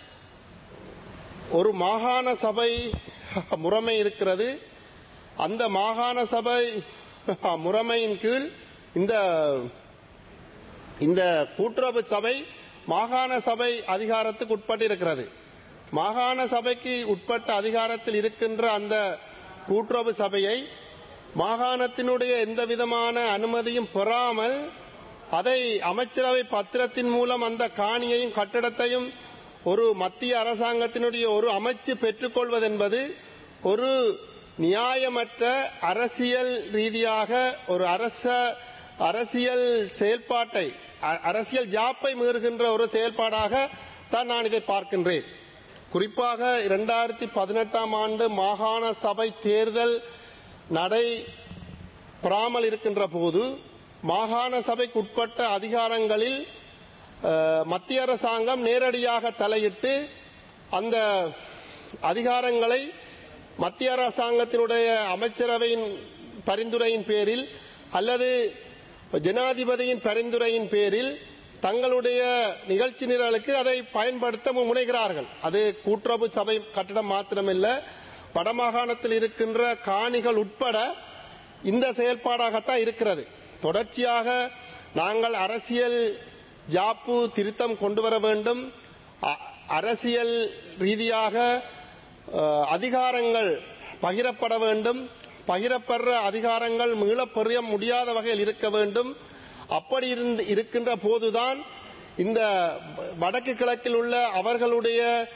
ஒரு மாகாண சபை முறைமை இருக்கிறது. அந்த மாகாண சபை முறைமையின் கீழ் இந்த இந்த கூட்டுறவு சபை மாகாண சபை அதிகாரத்துக்கு உட்பட்டிருக்கிறது. மாகாண சபைக்கு உட்பட்ட அதிகாரத்தில் இருக்கின்ற அந்த கூட்டுறவு சபையை மாகாணத்தினுடைய எந்த விதமான அனுமதியும் பெறாமல் அதை அமைச்சரவை பத்திரத்தின் மூலம் அந்த காணியையும் கட்டடத்தையும் ஒரு மத்திய அரசாங்கத்தினுடைய ஒரு அமைச்சு பெற்றுக்கொள்வது என்பது ஒரு நியாயமற்ற அரசியல் ரீதியாக ஒரு அரச அரசியல் செயல்பாட்டை அரசியல் ஜாப்பை மீறுகின்ற ஒரு செயல்பாடாக தான் நான் இதை பார்க்கின்றேன். குறிப்பாக இரண்டாயிரத்தி பதினெட்டாம் ஆண்டு மாகாண சபை தேர்தல் நடைபெறாமல் இருக்கின்ற போது மாகாண சபைக்கு உட்பட்ட அதிகாரங்களில் மத்திய அரசாங்கம் நேரடியாக தலையிட்டு அந்த அதிகாரங்களை மத்திய அரசாங்கத்தினுடைய அமைச்சரவையின் பரிந்துரையின் பேரில் அல்லது ஜனாதிபதியின் பரிந்துரையின் பேரில் தங்களுடைய நிகழ்ச்சி நிரலுக்கு அதை பயன்படுத்த முனைகிறார்கள். அது கூட்டுறவு சபை கட்டடம் மாத்திரமல்ல, வடமாகாணத்தில் இருக்கின்ற காணிகள் உட்பட இந்த செயல்பாடாகத்தான் இருக்கிறது. தொடர்ச்சியாக நாங்கள் அரசியல் ஜாப்பு திருத்தம் கொண்டு வர வேண்டும், அரசியல் ரீதியாக அதிகாரங்கள் பகிரப்பட வேண்டும், பகிரப்படுற அதிகாரங்கள் மீளப் பெற முடியாத வகையில் இருக்க வேண்டும். அப்படி இருக்கின்ற போதுதான் இந்த வடக்கு கிழக்கில் உள்ள அவர்களுடைய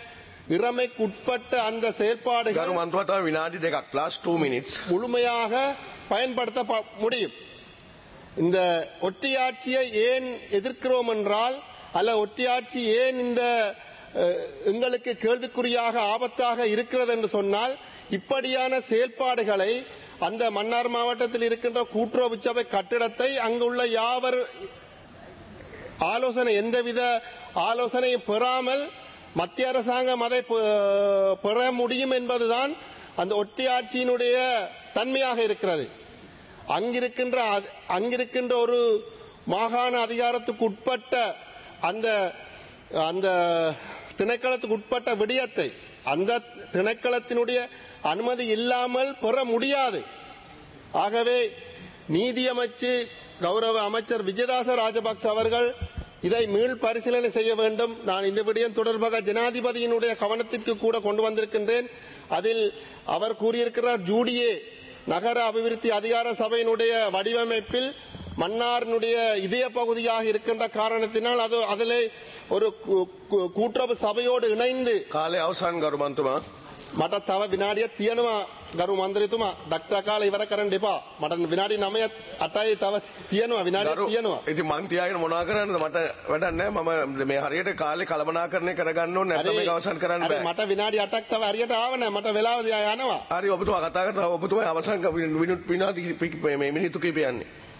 இறமைக்குட்பட்ட அந்த செயல்பாடுகள் ගරු මන්තුමා තව විනාඩි දෙකක් last two minutes. முழுமையாக பயன்படுத்த ப- முடியும். இந்த ஒட்டியாட்சியை ஏன் எதிர்க்கிறோம் என்றால், அல்ல ஒட்டியாட்சி ஏன் இந்த அஹ், எங்களுக்கு கேள்விக்குறியாக ஆபத்தாக இருக்கிறது என்று சொன்னால், இப்படியான செயல்பாடுகளை அந்த மன்னார் மாவட்டத்தில் இருக்கின்ற கூட்டுறவு சபை கட்டிடத்தை அங்குள்ள யாவர் ஆலோசனை எந்தவித ஆலோசனையும் பெறாமல் மத்திய அரசாங்கம் அதை பெ- பெற முடியும் என்பதுதான் அந்த ஒட்டியாட்சியினுடைய தன்மையாக இருக்கிறது. அங்கிருக்கின்ற அங்கிருக்கின்ற ஒரு மாகாண அதிகாரத்துக்கு உட்பட்ட அந்த அந்த திணைக்களத்துக்கு உட்பட்ட விடயத்தை அந்த திணைக்களத்தினுடைய அனுமதி இல்லாமல் பெற முடியாது. ஆகவே நீதியமைச்சு கௌரவ அமைச்சர் விஜயதாச ராஜபக்ச அவர்கள் இதை மீள் பரிசீலனை செய்ய வேண்டும். நான் இந்த விடயம் தொடர்பாக ஜனாதிபதியினுடைய கவனத்திற்கு கூட கொண்டு வந்திருக்கின்றேன். அதில் அவர் கூறியிருக்கிறார், ஜூடியே நகர அபிவிருத்தி அதிகார சபையினுடைய வடிவமைப்பில் மன்னாரினுடைய இதய பகுதியாக இருக்கின்ற காரணத்தினால் அது அதிலே ஒரு கூ- கூ- கூட்டுறவு சபையோடு இணைந்து කාලය අවසන් ගරු මන්තුමා. මට තව විනාඩියක් තියෙනවා ගරු මන්ත්‍රීතුමා. ඩක්ටර් කාලේ ඉවර කරන්න එපා. මට විනාඩි නවයක් අටයි තව තියෙනවා විනාඩියක් ගරු තියෙනවා. ඉතින් මං තියාගෙන මොනවා කරන්නද මට වැඩක් නැහැ. මම මේ හරියට කාලේ කළමනාකරණය කරගන්න ඕනේ නැත්නම් මේක අවසන් කරන්න හරි, බෑ. මට විනාඩි අටක් තව හරියට ආව නැහැ. මට වෙලාව යනවා. හරි ඔබතුමා කතා කරලා ඔබතුමා අවසන් ක- විනු- විනාඩි කි- මේ මිනිත්තු කිහිපයක් යන්නේ.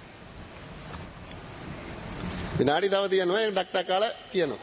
විනාඩි තව තියෙනවා. ඒක ඩක්ටර් කාලේ කියනවා.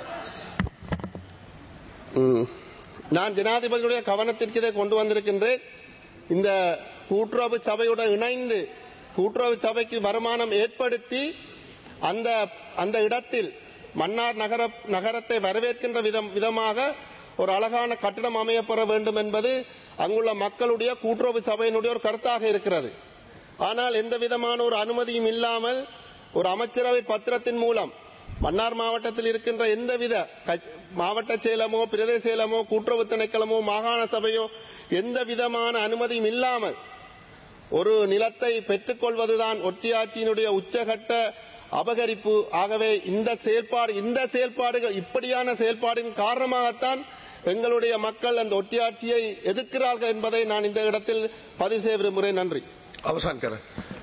ம். நான் ஜனாதிபதியுடைய கவனத்திற்கு இதை கொண்டு வந்திருக்கின்றேன். இந்த கூட்டுறவு சபையுடன் இணைந்து கூட்டுறவு சபைக்கு வருமானம் ஏற்படுத்தி அந்த அந்த இடத்தில் மன்னார் நகர நகரத்தை வரவேற்கின்ற விதம் விதமாக ஒரு அழகான கட்டிடம் அமையப்பெற வேண்டும் என்பது அங்குள்ள மக்களுடைய கூட்டுறவு சபையினுடைய ஒரு கருத்தாக இருக்கிறது. ஆனால் எந்த விதமான ஒரு அனுமதியும் இல்லாமல் ஒரு அமைச்சரவை பத்திரத்தின் மூலம் மன்னார் மாவட்டத்தில் இருக்கின்ற எந்தவித க- மாவட்ட செயலமோ பிரதேச செயலமோ கூட்டுறவு திணைக்களமோ மாகாண சபையோ எந்த விதமான அனுமதியும் இல்லாமல் ஒரு நிலத்தை பெற்றுக்கொள்வதுதான் ஒட்டியாட்சியினுடைய உச்சகட்ட அபகரிப்பு. ஆகவே இந்த செயல்பாடு இந்த செயல்பாடுகள் இப்படியான செயல்பாடின் காரணமாகத்தான் எங்களுடைய மக்கள் அந்த ஒட்டியாட்சியை எதிர்க்கிறார்கள் என்பதை நான் இந்த இடத்தில் பதிவு செய்ய விரும்புகிறேன். நன்றி. අවසන් කර.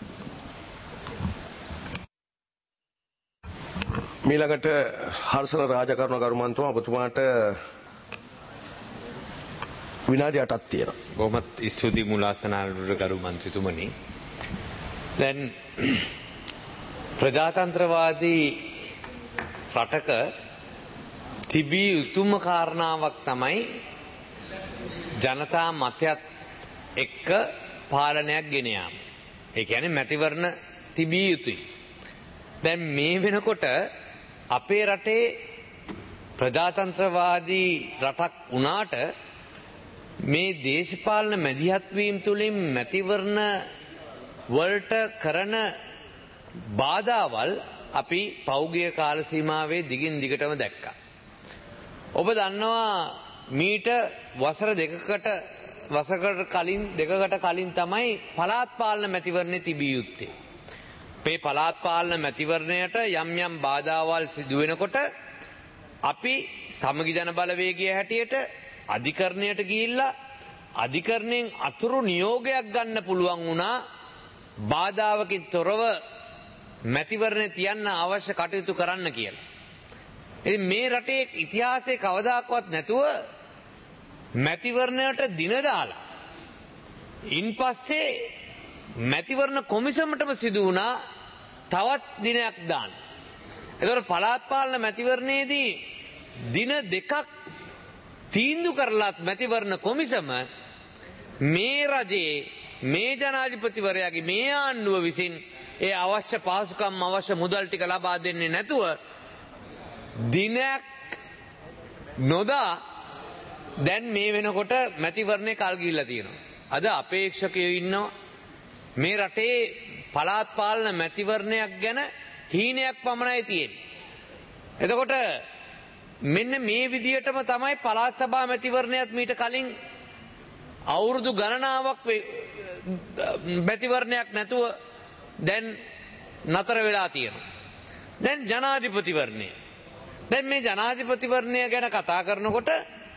මීළඟට හර්ෂණ රාජකරුණ ගරු මන්තුමා ඔබතුමාට විනාඩි අටක් තියෙනවා. බොහොමත් ස්තුති මුලාසනාලුට ගරු මන්ත්‍රීතුමනි. දැන් ප්‍රජාතන්ත්‍රවාදී රටක තිබී යුතුම කාරණාවක් තමයි ජනතා මතයත් එක්ක පාලනයක් ගෙන යාම. ඒ කියන්නේ මැතිවරණ තිබිය යුතුයි. දැන් මේ වෙනකොට අපේ රටේ ප්‍රජාතන්ත්‍රවාදී රටක් වුණාට මේ දේශපාලන මැදිහත් වීම තුලින් මැතිවරණ වලට කරන බාධාවල් අපි පෞගිය කාල සීමාවේ දිගින් දිගටම දැක්කා. ඔබ දන්නවා මීට වසර දෙකකට වසරකට කලින් දෙකකට කලින් තමයි පළාත් පාලන මැතිවරණේ තිබිය යුත්තේ. මේ පළාත් පාලන මැතිවරණයට යම් යම් බාධාවල් සිදු වෙනකොට අපි සමගි ජන බලවේගය හැටියට අධිකරණයට ගිහිල්ලා අධිකරණයෙන් අතුරු නියෝගයක් ගන්න පුළුවන් වුණා බාධාවකින් තොරව මැතිවරණේ තියන්න අවශ්‍ය කටයුතු කරන්න කියලා. ඉතින් මේ රටේ ඉතිහාසයේ කවදාකවත් නැතුව මැතිවරණයට දින දාලා ඉන්පස්සේ මැතිවරණ කොමිසමටම සිදු වුණා තවත් දිනයක් දාන්න. ඒතකොට පළාත් පාලන මැතිවරණයේදී දින දෙකක් තීන්දුව කරලත් මැතිවරණ කොමිසම මේ රජයේ මේ ජනාධිපතිවරයාගේ මේ ආණ්ඩුව විසින් ඒ අවශ්‍ය පහසුකම් අවශ්‍ය මුදල් ටික ලබා දෙන්නේ නැතුව දිනයක් නොදා දැන් මේ වෙනකොට මැතිවරණේ කල් ගිහිල්ලා තියෙනවා. අද අපේක්ෂකයෝ ඉන්නවා මේ රටේ පළාත් පාලන මැතිවරණයක් ගැන හීනයක් පමණයි තියෙන්නේ. එතකොට මෙන්න මේ විදියටම තමයි පළාත් සභා මැතිවරණයත් මීට කලින් අවුරුදු ගණනාවක් මැතිවරණයක් නැතුව දැන් නතර වෙලා තියෙනවා. දැන් ජනාධිපතිවරණය. දැන් මේ ජනාධිපතිවරණය ගැන කතා කරනකොට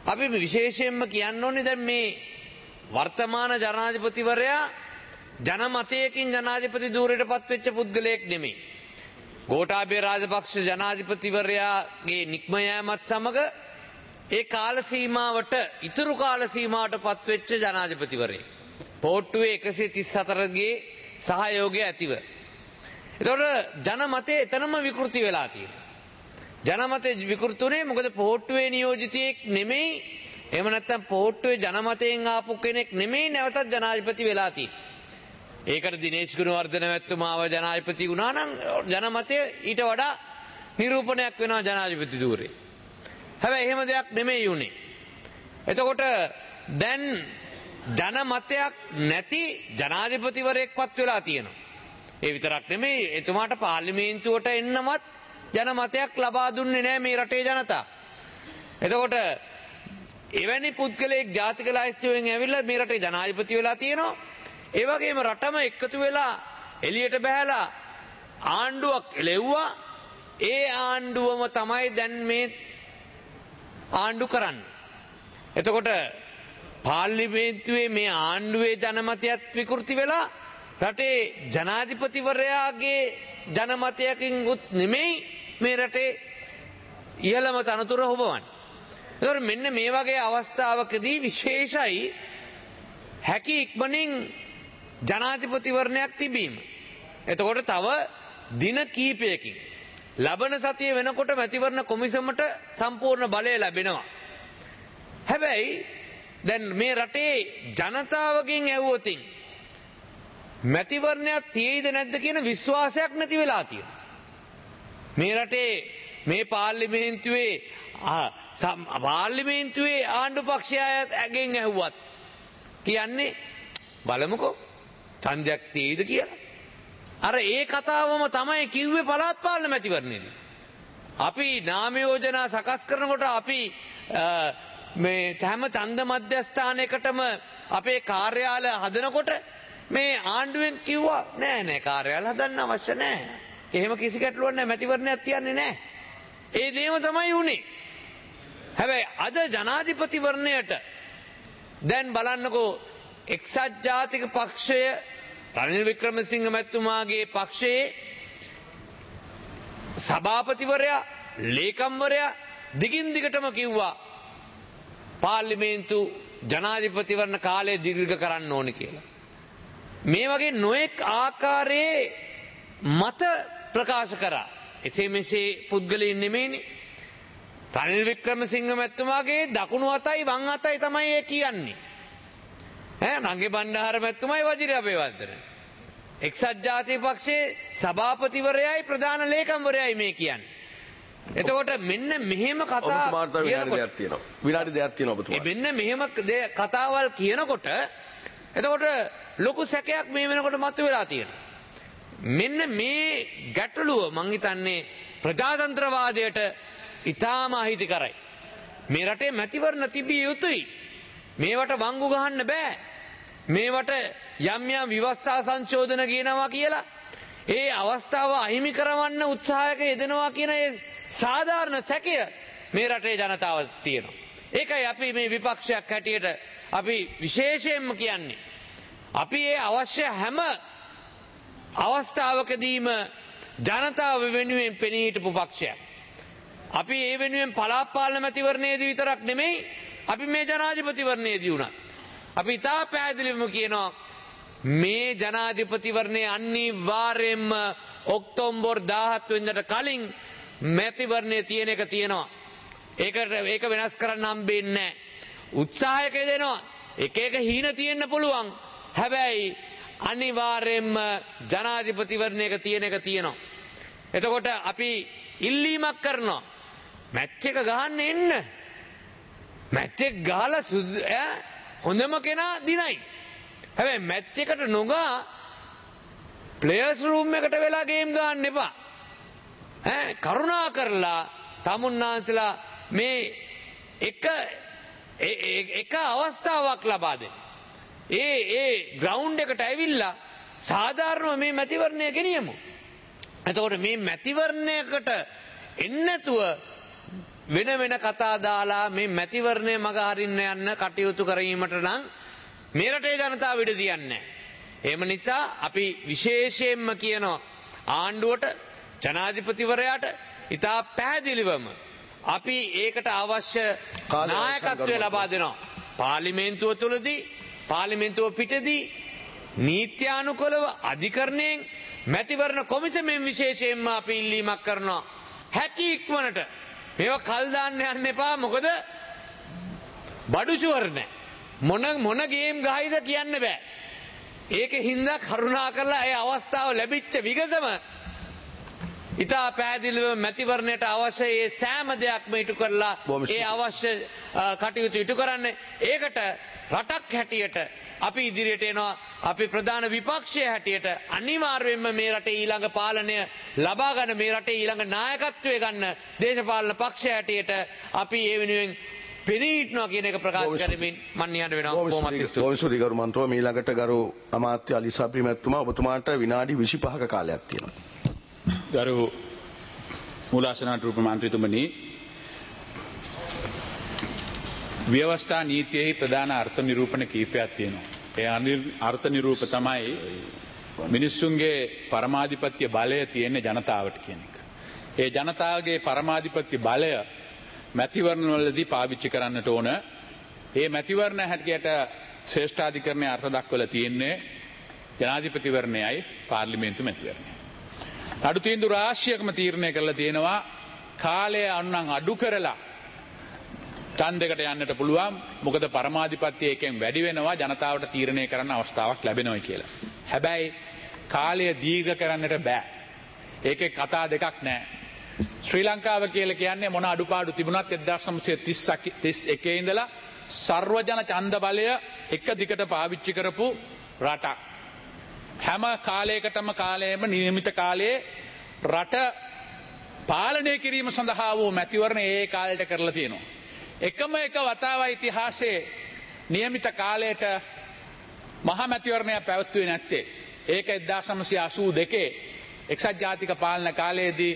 අපි විශේෂයෙන්ම කියන්න ඕනේ දැන් මේ වර්තමාන ජනාධිපතිවරයා ජනමතයකින් ජනාධිපති ධූරයට පත්වෙච්ච පුද්ගලයෙක් නෙමෙයි. ගෝඨාභය රාජපක්ෂ ජනාධිපතිවරයාගේ නික්ම යෑමත් සමග ඒ කාල සීමාවට ඉතුරු කාල සීමාවට පත්වෙච්ච ජනාධිපතිවරයෙක්. පොට්ටුවේ එකසිය තිස් හතරගේ සහයෝගය ඇතිව. එතකොට ජනමතය එතනම විකෘති වෙලා තියෙනවා. ජනමතය විකෘතුනේ මොකද පොට්ටුවේ නියෝජිතයෙක් නෙමෙයි, එහෙම නැත්නම් පොට්ටුවේ ජනමතයෙන් ආපු කෙනෙක් නෙමෙයි නැවතත් ජනාධිපති වෙලා තියෙන්නේ. ඒකට දිනේෂ් ගුණවර්ධන මැතිතුමාව ජනාධිපති වුණා නම් ජනමතය ඊට වඩා නිරූපණයක් වෙනවා ජනාධිපති ධූරේ. හැබැයි එහෙම දෙයක් නෙමෙයි උනේ. එතකොට දැන් ජනමතයක් නැති ජනාධිපතිවරයෙක් පත් වෙලා තියෙනවා. ඒ විතරක් නෙමෙයි එතුමාට පාර්ලිමේන්තුවට එන්නවත් ජනමතයක් ලබා දුන්නේ නැහැ මේ රටේ ජනතාව. එතකොට එවැනි පුද්ගලයෙක් ජාතික ලයිස්තුවෙන් ඇවිල්ලා මේ රටේ ජනාධිපති වෙලා තියෙනවා. ඒ වගේම රටම එකතු වෙලා එළියට බහැලා ආණ්ඩුවක් එළෙව්වා. ඒ ආණ්ඩුවම තමයි දැන් මේ ආණ්ඩු කරන්නේ. එතකොට පාර්ලිමේන්තුවේ මේ ආණ්ඩුවේ ජනමතයත් විකෘති වෙලා රටේ ජනාධිපතිවරයාගේ ජනමතයකින් උත් නෙමෙයි මේ රටේ ඉහළම තනතුර හොබවන්නේ. එතකොට මෙන්න මේ වගේ අවස්ථාවකදී විශේෂයි හැකි ඉක්මනින් ජනාධිපතිවරණයක් තිබීම. එතකොට තව දින කිහිපයකින් ලබන සතිය වෙනකොට මැතිවරණ කොමිසමට සම්පූර්ණ බලය ලැබෙනවා. හැබැයි දැන් මේ රටේ ජනතාවගෙන් ඇහුවොතින් මැතිවරණයක් තියෙයිද නැද්ද කියන විශ්වාසයක් නැති වෙලා තියෙනවා. මේ රටේ මේ පාර්ලිමේන්තුවේ පාර්ලිමේන්තුවේ ආණ්ඩු පක්ෂයගෙන් ඇහුවත් කියන්නේ බලමුකෝ ඡන්දයක් තියෙයිද කියලා. අර ඒ කතාවම තමයි කිව්වේ පළාත් පාලන මැතිවරණයේදී. අපි නාම යෝජනා සකස් කරනකොට අපි මේ හැම ඡන්ද මධ්‍යස්ථානයකටම අපේ කාර්යාල හදනකොට මේ ආණ්ඩුවෙන් කිව්වා නෑ නෑ කාර්යාල හදන්න අවශ්‍ය නෑ. එහෙම කිසි ගැටලුවක් නෑ මැතිවරණයක් තියන්නේ නෑ. ඒ දේම තමයි උනේ. හැබැයි අද ජනාධිපතිවරණයට දැන් බලන්නකෝ එක්සත් ජාතික පක්ෂය රනිල් වික්‍රමසිංහ මැතිතුමාගේ පක්ෂයේ සභාපතිවරයා ලේකම්වරයා දිගින් දිගටම කිව්වා පාර්ලිමේන්තු ජනාධිපතිවරණ කාලය දීර්ඝ කරන්න ඕනේ කියලා. මේ වගේ නොඑක් ආකාරයේ මත ප්‍රකාශ කරා. එසේ මෙසේ පුද්ගලයන් නෙමෙයිනේ. රනිල් වික්‍රමසිංහ මැතිතුමාගේ දකුණු අතයි වම් අතයි තමයි ඒ කියන්නේ. ඈ නංගි බණ්ඩාර මැතිතුමයි වජිර අපේවර්ධන. එක්සත් ජාතික පක්ෂයේ සභාපතිවරයයි ප්‍රධාන ලේකම්වරයයි මේ කියන්නේ. එතකොට මෙන්න මෙහෙම කතා විනාඩියක් තියෙනවා. විනාඩි දෙකක් තියෙනවා ඔබතුමාට. මෙන්න මෙහෙම කතාවල් කියනකොට එතකොට ලොකු සැකයක් මේ වෙනකොට මතුවලා තියෙනවා. මෙන්න මේ ගැටලුව මං හිතන්නේ ප්‍රජාතන්ත්‍රවාදයට ඉතාම අහිතකරයි. මේ රටේ මැතිවරණ තිබිය යුතුයි. මේවට වංගු ගහන්න බෑ. මේවට යම් යම් විවස්ථා සංශෝධන කියනවා කියලා ඒ අවස්ථාව අහිමි කරවන්න උත්සාහයක යෙදෙනවා කියන ඒ සාධාරණ සැකය මේ රටේ ජනතාව තියෙනවා. ඒකයි අපි මේ විපක්ෂයක් හැටියට අපි විශේෂයෙන්ම කියන්නේ. අපි ඒ අවශ්‍ය හැම අවස්ථාවකදීම ජනතාව වෙනුවෙන් පෙනී හිටපු පක්ෂයක්. අපි ඒ වෙනුවෙන් පළාත් පාලන මැතිවරණයේදී විතරක් නෙමෙයි අපි මේ ජනාධිපතිවරණයේදී වුණත් අපි ඉතා පැහැදිලිවම කියනවා මේ ජනාධිපතිවරණය අනිවාර්යයෙන්ම ඔක්තෝබර් දාහත් වෙනිදාට කලින් මැතිවරණය තියෙන එක තියෙනවා. ඒකට ඒක වෙනස් කරන්න හම්බෙන්නේ නැහැ. උත්සාහයක දෙනවා. එක එක හීන තියෙන්න පුළුවන්. හැබැයි අනිවාර්යයෙන්ම ජනාධිපතිවරණයක තියෙන එක තියෙනවා. එතකොට අපි ඉල්ලීමක් කරනවා. මැච් එක ගහන්න එන්න. මැච් එක ගහලා හොඳම කෙනා දිනයි. හැබැයි මැච් එකට නොගා ප්ලේයර්ස් රූම් එකට වෙලා ගේම් ගන්න එපා. ඈ කරුණා කරලා තමුන්නාන්සලා මේ එක එක අවස්ථාවක් ලබා දෙන්න. ඒ ඒ ග්‍රවුන්ඩ් එකට ඇවිල්ලා සාධාරණව මේ මැතිවරණය ගෙනියමු. එතකොට මේ මැතිවරණයකට එන්නේ නැතුව වෙන වෙන කතා දාලා මේ මැතිවරණය මග හරින්න යන්න කටයුතු කිරීමට නම් මේ රටේ ජනතාව ඉඩ තියන්නේ නැහැ. එහෙම නිසා අපි විශේෂයෙන්ම කියනවා ආණ්ඩුවට ජනාධිපතිවරයාට ඉතා පැහැදිලිවම අපි ඒකට අවශ්‍ය නායකත්වය ලබා දෙනවා. පාර්ලිමේන්තුව තුළදී පාර්ලිමේන්තුව පිටදී නීත්‍යානුකූලව අධිකරණයෙන් මැතිවරණ කොමිසමෙන් විශේෂයෙන්ම අපි ඉල්ලීමක් කරනවා. හැකි ඉක්මනට මේවා කල් දාන්න යන්න එපා. මොකද බඩු ෂුවර් නැහැ. මොන මොන ගේම් ගහයිද කියන්න බෑ. ඒක හින්දා කරුණා කරලා ඒ අවස්ථාව ලැබිච්ච විගසම ඉතා පැහැදිලිව මැතිවරණයට අවශ්‍ය ඒ සෑම දෙයක්ම ඉටු කරලා ඒ අවශ්‍ය කටයුතු ඉටු කරන්න. ඒකට රටක් හැටියට අපි ඉදිරියට එනවා. අපි ප්‍රධාන විපක්ෂය හැටියට අනිවාර්යයෙන්ම මේ රටේ ඊළඟ පාලනය ලබා ගන්න, මේ රටේ ඊළඟ නායකත්වය ගන්න දේශපාලන පක්ෂය හැටියට අපි ඒ වෙනුවෙන් පෙනී හිටනවා කියන එක ප්‍රකාශ කරමින් මම නිහඬ වෙනවා. කොහොමද බොහොම ස්තුතියි ගරු මන්ත්‍රී. මීළඟට ගරු අමාත්‍ය අලිසප්‍රි මැතිතුමා, ඔබතුමාට විනාඩි විසිපහක කාලයක් තියෙනවා. ගරු මූලාසනාධිපති මන්ත්‍රීතුමනි, ව්‍යවස්ථා නීතියෙහි ප්‍රධාන අර්ථ නිරූපණ කීපයක් තියෙනවා. ඒ අර්ථ නිරූප තමයි මිනිස්සුන්ගේ පරමාධිපත්‍ය බලය තියෙන්නේ ජනතාවට කියන එක. ඒ ජනතාවගේ පරමාධිපත්‍ය බලය මැතිවරණවලදී පාවිච්චි කරන්නට ඕන. ඒ මැතිවරණ හැටියට ශ්‍රේෂ්ඨාධිකරණයේ අර්ථ දක්වලා තියෙන්නේ ජනාධිපතිවරණයයි පාර්ලිමේන්තු මැතිවරණයයි. අඩු තීන්දුව රාශියකම තීරණය කරලා තියෙනවා කාලය අන්නම් අඩු කරලා ඡන්දයකට යන්නට පුළුවන්. මොකද පරමාධිපත්‍ය එකෙන් වැඩි වෙනවා, ජනතාවට තීරණය කරන්න අවස්ථාවක් ලැබෙනවා කියලා. හැබැයි කාලය දීර්ඝ කරන්නට බෑ. ඒකේ කතා දෙකක් නැහැ. ශ්‍රී ලංකාව කියලා කියන්නේ මොන අඩුපාඩු තිබුණත් එක්දාස් නවසිය තිස් එකේ ඉඳලා සර්වජන ඡන්ද බලය එක දිගට පාවිච්චි කරපු රටක්. හැම කාලයකටම කාලයේම නියමිත කාලයේ රට පාලනය කිරීම සඳහා වූ මැතිවරණ ඒ කාලයට කරලා තියෙනවා. එකම එක වතාව ඉතිහාසයේ නියමිත කාලයට මහා මැතිවරණය පැවැත්වුවේ නැත්තේ. ඒක එක්දාස් නවසිය අසූ දෙකේ එක්සත් ජාතික පාලන කාලයේදී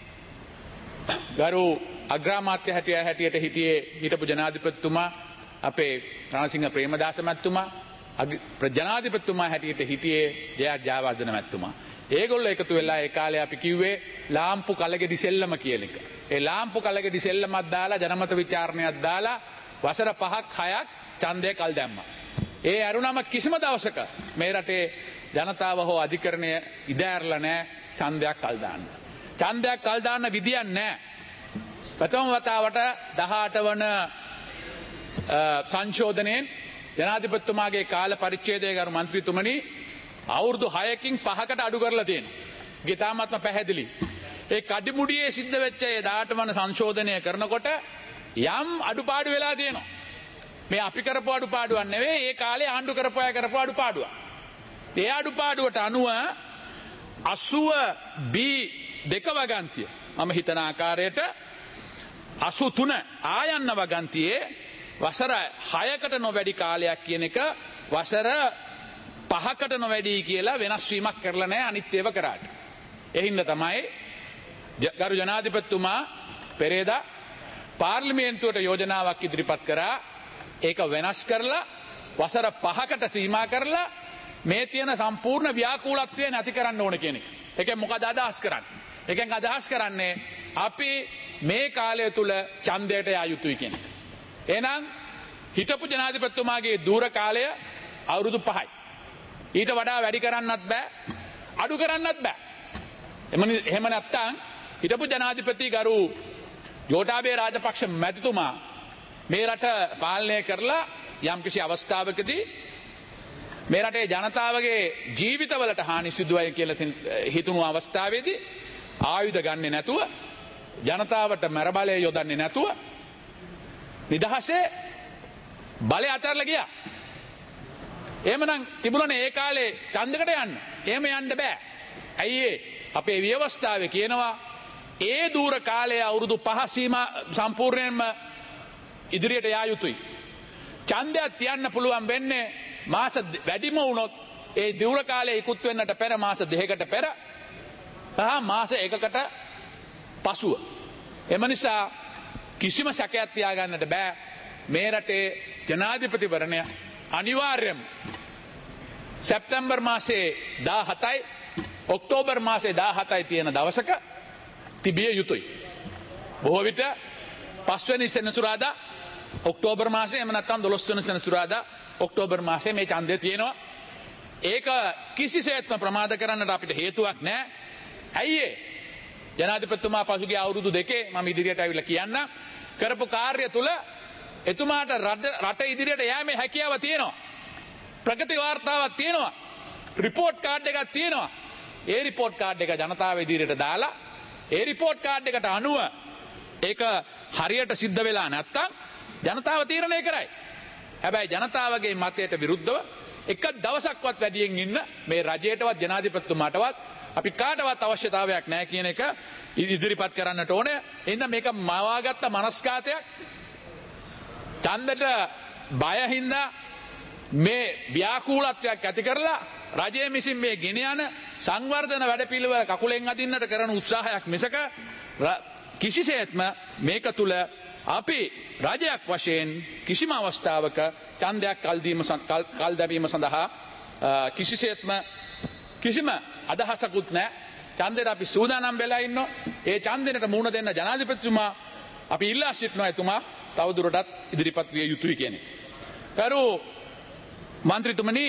ගරු අග්‍රාමාත්‍ය හැටියට හිටියේ හිටපු ජනාධිපතිතුමා අපේ රණසිංහ ප්‍රේමදාස මැතිතුමා, ජනාධිපතිතුමා හැටියට හිටියේ ජයත් ජයවර්ධන මැතිතුමා. ඒගොල්ලෝ එකතු වෙලා ඒ කාලේ අපි කිව්වේ ලාම්පු කලගෙඩි සෙල්ලම කියන එක. ඒ ලාම්පු කලගෙඩි සෙල්ලමක් දාලා ජනමත විචාරණයක් දාලා වසර පහක් හයක් ඡන්දය කල් දැම්මා. ඒ අරුණම කිසිම දවසක මේ රටේ ජනතාව හෝ අධිකරණය ඉදෑරලා නැහැ ඡන්දයක් කල් දාන්න. ඡන්දයක් කල් දාන්න විදියක් නැහැ. ප්‍රථම වතාවට දහඅට වන සංශෝධනයෙන් ජනාධිපතිතුමාගේ කාල පරිච්ඡේදය ගරු මන්ත්‍රීතුමනි අවුරුදු හයකින් පහකට අඩු කරලා තියෙනවා. ගිතාමත්ම පැහැදිලි. ඒ කඩිමුඩියේ සිද්ධ වෙච්ච ඒ දහඅට වන සංශෝධනය කරනකොට යම් අඩුපාඩු වෙලා තියෙනවා. මේ අපි කරපු අඩුපාඩුවක් නෙවෙයි, ඒ කාලේ ආණ්ඩු කරපු අය කරපු අඩුපාඩුවක්. ඒ අඩුපාඩුවට අනුව අසූව බී දෙක වගන්තිය මම හිතන ආකාරයට අසූ තුන ආයන්න වගන්තියේ වසර හයකට නොවැඩි කාලයක් කියන එක වසර පහකට නොවැඩි කියලා වෙනස් වීමක් කරලා නැහැ අනිත් ඒවා කරාට. ඒ හින්දා තමයි ගරු ජනාධිපතිතුමා පෙරේදා පාර්ලිමේන්තුවට යෝජනාවක් ඉදිරිපත් කරා. ඒක වෙනස් කරලා වසර පහකට සීමා කරලා මේ තියෙන සම්පූර්ණ ව්‍යාකූලත්වය නැති කරන්න ඕන කියන එක. ඒකෙන් මොකද අදහස් කරන්නේ? ඒකෙන් අදහස් කරන්නේ අපි මේ කාලය තුල ඡන්දයට යා යුතුයි කියන එක. එහෙනම් හිටපු ජනාධිපතිතුමාගේ දූර කාලය අවුරුදු පහයි. ඊට වඩා වැඩි කරන්නත් බෑ, අඩු කරන්නත් බෑ. එහෙම නැත්නම් හිටපු ජනාධිපති ගරු ගෝඨාභය රාජපක්ෂ මැතිතුමා මේ රට පාලනය කරලා යම්කිසි අවස්ථාවකදී මේ රටේ ජනතාවගේ ජීවිතවලට හානි සිදුවයි කියලා හිතුණු අවස්ථාවේදී ආයුධ ගන්නෙ නැතුව, ජනතාවට මරබලය යොදන්නේ නැතුව නිදහසේ බලය අතහැරලා ගියා. එහෙමනම් තිබුණනේ ඒ කාලේ ඡන්දකට යන්න. එහෙම යන්න බෑ. ඇයි ඒ? අපේ ව්‍යවස්ථාවේ කියනවා ඒ දූර කාලයේ අවුරුදු පහ සීමා සම්පූර්ණයෙන්ම ඉදිරියට යා යුතුයි. ඡන්දයක් තියන්න පුළුවන් වෙන්නේ මාස වැඩිම වුණොත් ඒ දූර කාලයේ ඉක්ුත් වෙන්නට පෙර මාස දෙකකට පෙර සහ මාස එකකට පසුව. එම නිසා කිසිම සැකයක් තියාගන්නට බෑ මේ රටේ ජනාධිපතිවරණය අනිවාර්යයෙන්ම සැප්තැම්බර් මාසේ දාහතයි ඔක්තෝබර් මාසේ දාහතයි තියෙන දවසක තිබිය යුතුයි. බොහෝ විට පස්වැනි සෙනසුරාදා ඔක්තෝබර් මාසේ එහෙම නැත්නම් දොළොස් වෙනි සෙනසුරාදා ඔක්තෝබර් මාසේ මේ ඡන්දය තියෙනවා. ඒක කිසිසේත්ම ප්‍රමාද කරන්නට අපිට හේතුවක් නැහැ. ඇයි ඒ? ජනාධිපතිතුමා පසුගිය අවුරුදු දෙකේ මම ඉදිරියට ඇවිල්ලා කියන්න කරපු කාර්ය තුල එතුමාට රට ඉදිරියට යෑමේ හැකියාව තියෙනවා. ප්‍රගති වාර්තාවක් තියෙනවා. රිපෝට් කාඩ් එකක් තියෙනවා. ඒ රිපෝට් කාඩ් එක ජනතාව ඉදිරියට දාලා ඒ රිපෝට් කාඩ් එකට අනුව ඒක හරියට සිද්ධ වෙලා නැත්තම් ජනතාව තීරණය කරයි. හැබැයි ජනතාවගේ මතයට විරුද්ධව එක දවසක්වත් වැඩියෙන් ඉන්න මේ රජයටවත් ජනාධිපතිතුමාටවත් අපි කාටවත් අවශ්‍යතාවයක් නැහැ කියන එක ඉදිරිපත් කරන්නට ඕනේ. එහෙනම් මේක මවාගත්ත මනස්කාතයක්. ඡන්දට බය හින්දා මේ ව්‍යාකූලත්වයක් ඇති කරලා රජයේ විසින් මේ ගෙන යන සංවර්ධන වැඩපිළිවෙල කකුලෙන් අදින්නට කරන උත්සාහයක් මිසක කිසිසේත්ම මේක තුල අපි රජයක් වශයෙන් කිසිම අවස්ථාවක ඡන්දයක් කල් දැමීම සඳහා කිසිසේත්ම කිසිම අදහසකුත් නැහැ. ඡන්දයට අපි සූදානම් වෙලා ඉන්නවා. ඒ ඡන්දෙට මුහුණ දෙන්න ජනාධිපතිතුමා අපි ඉල්ලා සිටිනවා එතුමා තවදුරටත් ඉදිරිපත් විය යුතුයි කියන එක. කරු මන්ත්‍රීතුමනි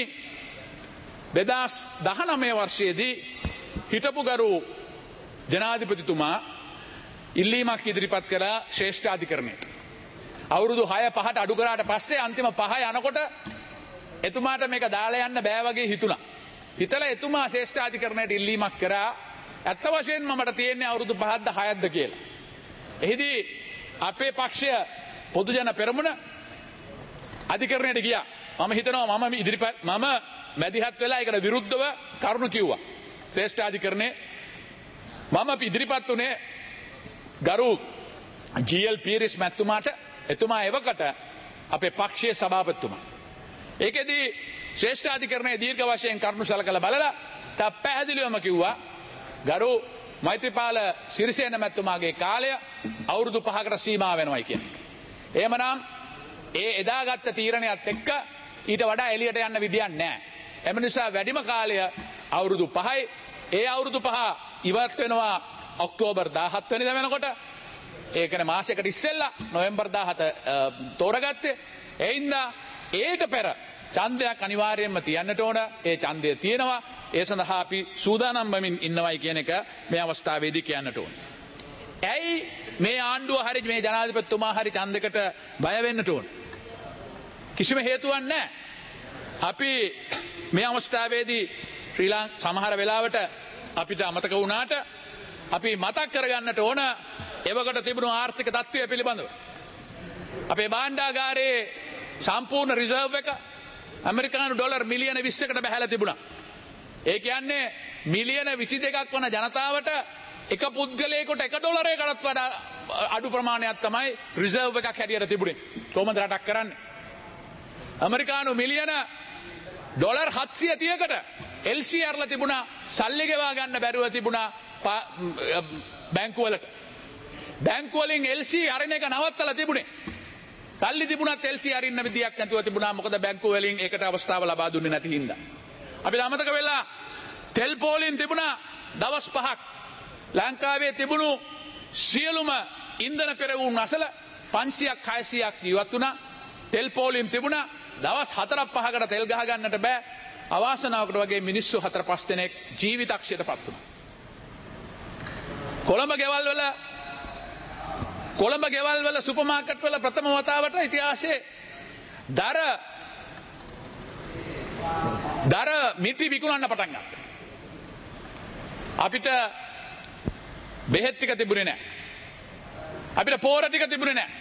දෙදහස් දහනවය වර්ෂයේදී හිටපු ගරු ජනාධිපතිතුමා ඉල්ලීමක් ඉදිරිපත් කළා ශ්‍රේෂ්ඨාධිකරණයට. අවුරුදු හය පහට අඩු කරාට පස්සේ අන්තිම පහ යනකොට එතුමාට මේක දාලා යන්න බෑ වගේ හිතුණා. හිතලා එතුමා ශ්‍රේෂ්ඨාධිකරණයට ඉල්ලීමක් කරා ඇත්ත වශයෙන්ම මට තියෙන්නේ අවුරුදු පහක්ද හයක්ද කියලා. එහිදී අපේ පක්ෂය පොදු ජන පෙරමුණ අධිකරණයට ගියා. මම හිතනවා මම ඉදිරිපත් මම මැදිහත් වෙලා ඒකට විරුද්ධව කරුණු කිව්වා. ශ්‍රේෂ්ඨාධිකරණේ මම ඉදිරිපත් උනේ ගරු ජී.එල්. පීරිස් මැතිතුමාට. එතුමා එවකට අපේ පක්ෂයේ සභාපතිතුමා. ඒකෙදී ශ්‍රේෂ්ඨාධිකරණයේ දීර්ඝ වශයෙන් කරුණු සලකලා බලලා තා පැහැදිලිවම කිව්වා ගරු මෛත්‍රීපාල සිරිසේන මැතිතුමාගේ කාලය අවුරුදු පහකට සීමා වෙනවයි කියන එක. එහෙමනම් ඒ එදාගත්ත තීරණයත් එක්ක ඊට වඩා එළියට යන්න විදියක් නැහැ. එම නිසා වැඩිම කාලය අවුරුදු පහයි. ඒ අවුරුදු පහ ඉවත් වෙනවා ඔක්තෝබර් දාහත් වෙනිදා වෙනකොට. ඒ කියන්නේ මාසයකට ඉස්සෙල්ලා නොවැම්බර් දාහත තෝරගත්තේ. එයින්ද ඒට පෙර ඡන්දයක් අනිවාර්යයෙන්ම තියන්නට ඕන. ඒ ඡන්දය තියෙනවා. ඒ සඳහා අපි සූදානම් වෙමින් ඉන්නවයි කියන එක මේ අවස්ථාවේදී කියන්නට ඕන. ඇයි මේ ආණ්ඩුව හරි මේ ජනාධිපතිතුමා හරි ඡන්දයකට බය වෙන්නට ඕන? කිසිම හේතුවක් නැහැ. අපි මේ අවස්ථාවේදී ශ්‍රී ලංකාව සමහර වෙලාවට අපිට අමතක වුණාට අපි මතක් කරගන්නට ඕන එවකට තිබුණු ආර්ථික තත්ත්වය පිළිබඳව. අපේ භාණ්ඩාගාරයේ සම්පූර්ණ රිසර්ව් එක ඇමරිකානු ඩොලර් මිලියන විස්සකට බැහැලා තිබුණා. ඒ කියන්නේ මිලියන විසි දෙකක් වන ජනතාවට එක පුද්ගලයෙකුට එක ඩොලරයකටත් වඩා අඩු ප්‍රමාණයක් තමයි රිසර්ව් එකක් හැටියට තිබුණේ. කොහොමද රටක් කරන්නේ? ඇමරිකානු මිලියන ඩොලර් හත්සිය තිහකට එල් සී ආර්ලා තිබුණා. සල්ලි ගෙවා ගන්න බැරුව තිබුණා බැංකු වලට. බැංකු වලින් එල් සී අරින එක නවත්තලා තිබුණේ. සල්ලි තිබුණත් එල් සී අරින්න විදියක් නැතුව තිබුණා. මොකද බැංකු වලින් ඒකට අවස්ථාව ලබා දුන්නේ නැති හින්දා. අපිට අමතක වෙලා තෙල් පෝලින් තිබුණා දවස් පහක්. ලංකාවේ තිබුණු සියලුම ඉන්ධන පෙරවුම් අසල පන්සියයක් හයසියයක් ජීවත් වුණා. තෙල් පෝලින් තිබුණා දවස් හතරක් පහකට තෙල් ගහ ගන්නට බෑ. අවාසනාවකට වගේ මිනිස්සු හතර පහ දෙනෙක් ජීවිතක්ෂයට පත් වුණා. කොළඹ ගෙවල් වල කොළඹ ගෙවල් වල සුපර් මාකට් වල ප්‍රථම වතාවට ඉතිහාසයේ දර දර මිටි විකුණන්න පටන් ගත්තා. අපිට බෙහෙත් ටික තිබුණේ නැහැ. අපිට පෝර ටික තිබුණේ නැහැ.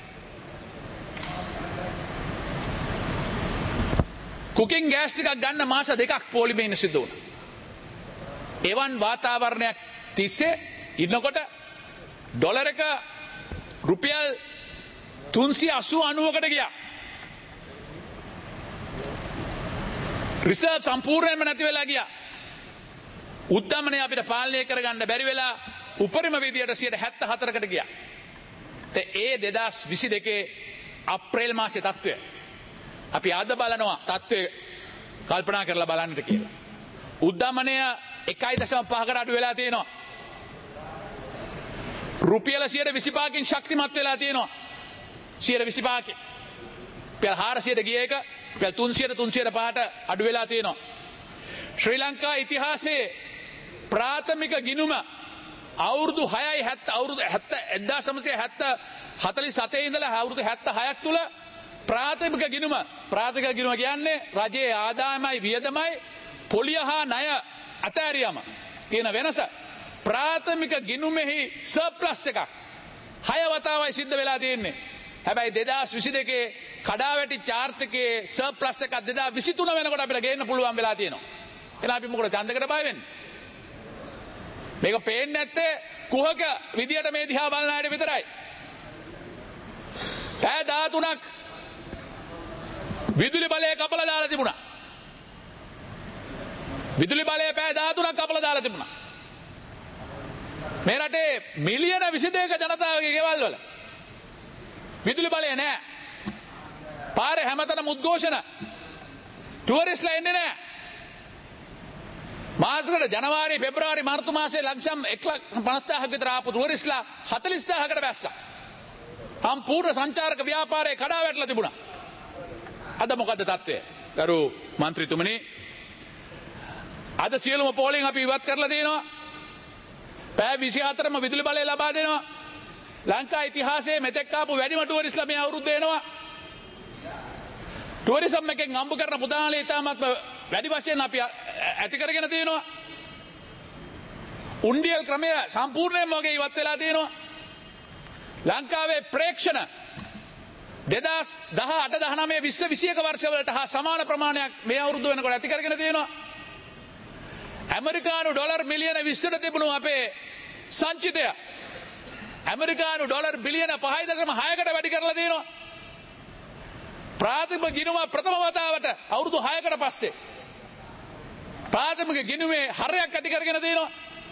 කුකින් ගෑස් ටිකක් ගන්න මාස දෙකක් පොලිමේ ඉන්න සිද්ධ වුණා. එවන් වාතාවරණයක් තිස්සේ ඉන්නකොට ඩොලර් එක රුපියල් තුන්සිය අසූ අනූවකට ගියා. රිසර්ව් සම්පූර්ණයෙන්ම නැති වෙලා ගියා. උද්දමනය අපිට පාලනය කරගන්න බැරි වෙලා උපරිම විදියට සියයට හැත්තෑ හතරකට ගියා. ඒ දෙදස් විසි දෙකේ අප්‍රේල් මාසයේ තත්ත්වය අපි අද බලනවා තත්ත්වය කල්පනා කරලා බලන්නට කියලා. උද්දමනය එකයි දශම පහකට අඩු වෙලා තියෙනවා. රුපියල සියයට විසිපහකින් ශක්තිමත් වෙලා තියෙනවා. සියයට විසිපහකින්. රුපියල් හාරසියට ගිය එක රුපියල් තුන්සියයට තුන්සියයට පහට අඩු වෙලා තියෙනවා. ශ්‍රී ලංකා ඉතිහාසයේ ප්‍රාථමික ගිණුම අවුරුදු හයයි හැත්ත අවුරුදු හැත්ත එක්දාස් නවසිය හැත්ත හතළිස් හතේ ඉඳලා අවුරුදු හැත්ත හයක් තුල ප්‍රාථමික ගිණුම ප්‍රාථමික ගිණුම කියන්නේ රජයේ ආදායමයි වියදමයි පොලිය හා ණය අතෑරියම තියෙන වෙනස. ප්‍රාථමික ගිණුමෙහි සර්ප්ලස් එකක් හය වතාවයි සිද්ධ වෙලා තියෙන්නේ. හැබැයි දෙදස් විසි දෙකේ කඩාවැටිච්ච ආර්ථිකයේ සර්ප්ලස් එකක් දෙදස් විසි තුන වෙනකොට අපිට ගේන්න පුළුවන් වෙලා තියෙනවා. එහෙනම් අපි මොකද ඡන්දකට බය වෙන්නේ? මේක පේන්නේ නැත්තේ කුහක විදියට මේ දිහා බලන අයට විතරයි. පැය දහතුනක් විදුලි බලය කපලා දාලා තිබුණා. විදුලි බලය පැය දහතුනක් කපලා දාලා තිබුණා. මේ රටේ මිලියන විසි දෙකක ජනතාවගේ ගෙවල් වල විදුලි බලය නැහැ. පාරේ හැමතැනම උද්ඝෝෂණ. ටුවරිස්ට්ලා එන්නේ නැහැ. මාසෙකට ජනවාරි පෙබරවාරි මාර්තු මාසයේ ලක්ෂම් එක ලක්ෂ පනස් හදාරක් විතර ආපු ටුවරිස්ට්ලා හතළිස් හදාරකට බැස්සා. සම්පූර්ණ සංචාරක ව්‍යාපාරේ කඩා වැටලා තිබුණා. අද මොකද්ද තත්ත්වය? ගරු මන්ත්‍රීතුමනි, අද සියලුම පෝලිං අපි ඉවත් කරලා දෙනවා. පැය විසිහතරම විදුලි බලය ලබා දෙනවා. ලංකා ඉතිහාසයේ මෙතෙක් ආපු වැඩිම ටුවරිස්ට්ලා මේ අවුරුද්ද එනවා. ටුවරිසම් එකෙන් හම්බ කරන පුදාලේ ඉතාමත් වැඩි වශයෙන් අපි ඇති කරගෙන තියෙනවා. උන්ඩියල් ක්‍රමය සම්පූර්ණයෙන්ම වගේ ඉවත් වෙලා තියෙනවා. ලංකාවේ ප්‍රේක්ෂණ දෙදස් දහ අට දහනවය විස්ස විසියක වර්ෂවලට හා සමාන ප්‍රමාණයක් මේ අවුරුදු වෙනකොට ඇති කරගෙන තියෙනවා. ඇමරිකානු ඩොලර් මිලියන විස්සට තිබුණු අපේ සංචිතය ඇමරිකානු ඩොලර් බිලියන පහයි දශම හයකට වැඩි කරලා තියෙනවා. ප්‍රාථමික ගිණුම ප්‍රථම වතාවට අවුරුදු හයකට පස්සේ ප්‍රාථමික ගිණුමේ හරයක් ඇති කරගෙන තියෙනවා.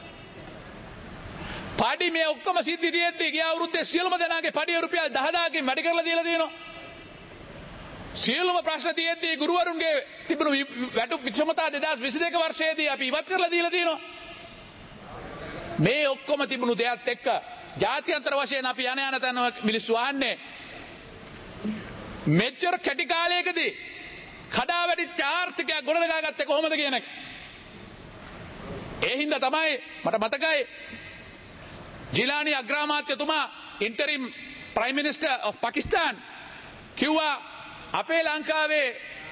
පඩි මේ ඔක්කොම සිද්ධි තියෙද්දි ගිය අවුරුද්දේ සියලුම දෙනාගේ පඩිය රුපියල් දහදාහකින් වැඩි කරලා දීලා තියෙනවා. සියලුම ප්‍රශ්න තියෙද්දි ගුරුවරුන්ගේ තිබුණු වැටුප් විෂමතා දෙදස් විසි දෙක වර්ෂයේදී අපි ඉවත් කරලා දීලා තියෙනවා. මේ ඔක්කොම තිබුණු දෙයත් එක්ක ජාත්‍යන්තර වශයෙන් අපි යන යන තැන මිනිස්සු ආන්නේ මෙච්චර කැටි කාලයකදී කඩාවැටිච්ච ආර්ථිකයක් ගොඩනගාගත්තේ කොහොමද කියන එක. ඒ හින්දා තමයි මට මතකයි ජිලානි අග්‍රාමාත්‍යතුමා interim prime minister of Pakistan කිව්වා අපේ ලංකාවේ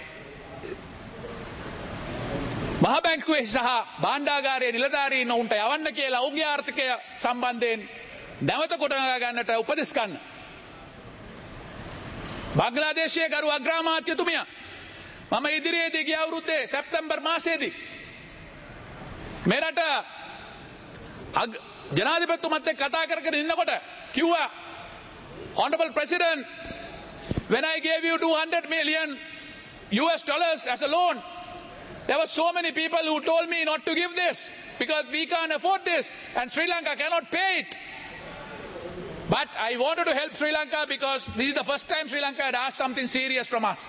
මහ බැංකුවේ සහ භාණ්ඩාගාරයේ නිලධාරීන් උන්ට යවන්න කියලා ඔවුන්ගේ ආර්ථිකය සම්බන්ධයෙන් නැවත ගොඩනගා ගන්නට උපදෙස් ගන්න. බංග්ලාදේශයේ ගරු අග්‍රාමාත්‍යතුමිය මම ඉදිරියේදී ගිය අවුරුද්දේ සැප්තැම්බර් මාසයේදී මෙරට ජනාධිපතිතුමත් එක්ක කතා කරගෙන ඉන්නකොට කිව්වා Honorable President, when I gave you two hundred million U S dollars as a loan, there were so many people who told me not to give this because we can't afford this and Sri Lanka cannot pay it. But I wanted to help Sri Lanka because this is the first time Sri Lanka had asked something serious from us.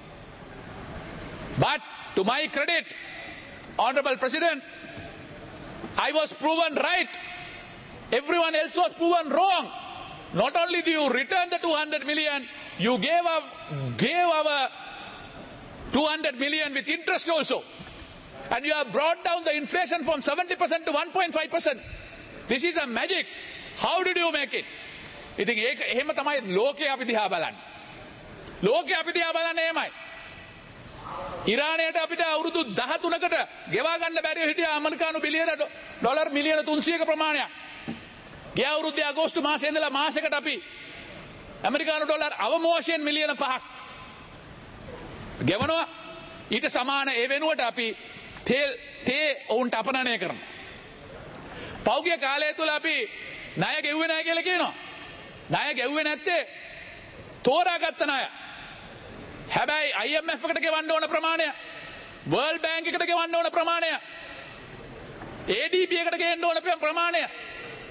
But to my credit, Honorable President, I was proven right. Everyone else was proven wrong. Not only do you return the two hundred million, you gave, up, gave our two hundred million with interest also. And you have brought down the inflation from seventy percent to one point five percent. This is a magic. How did you make it? ඉතින් ඒක එහෙම තමයි ලෝකේ අපි දිහා බලන්නේ. ලෝකේ අපි දිහා බලන්නේ එහෙමයි. ඉරානයට අපිට අවුරුදු දහතුනකට ගෙවා ගන්න බැරිව හිටියා ඇමරිකානු බිලියන ඩොලර් මිලියන තුන්සියක ප්‍රමාණයක්. ගිය අවුරුද්දේ අගෝස්තු මාසයේ ඉඳලා මාසෙකට අපි ඇමරිකානු ඩොලර් අවම වශයෙන් මිලියන පහක් ගෙවනවා. ඊට සමාන ඒ වෙනුවට අපි තේල් තේ ඔවුන්ට අපනයනය කරනවා. පෞගිය කාලය තුල අපි ණය ගෙව්වේ නැහැ කියලා කියනවා. ණය ගෙව්වේ නැත්තේ තෝරාගත්ත ණය. හැබැයි I M F එකට ගෙවන්න ඕන ප්‍රමාණය, World Bank එකට ගෙවන්න ඕන ප්‍රමාණය, A D B එකට ගෙවන්න ඕන ප්‍රමාණය,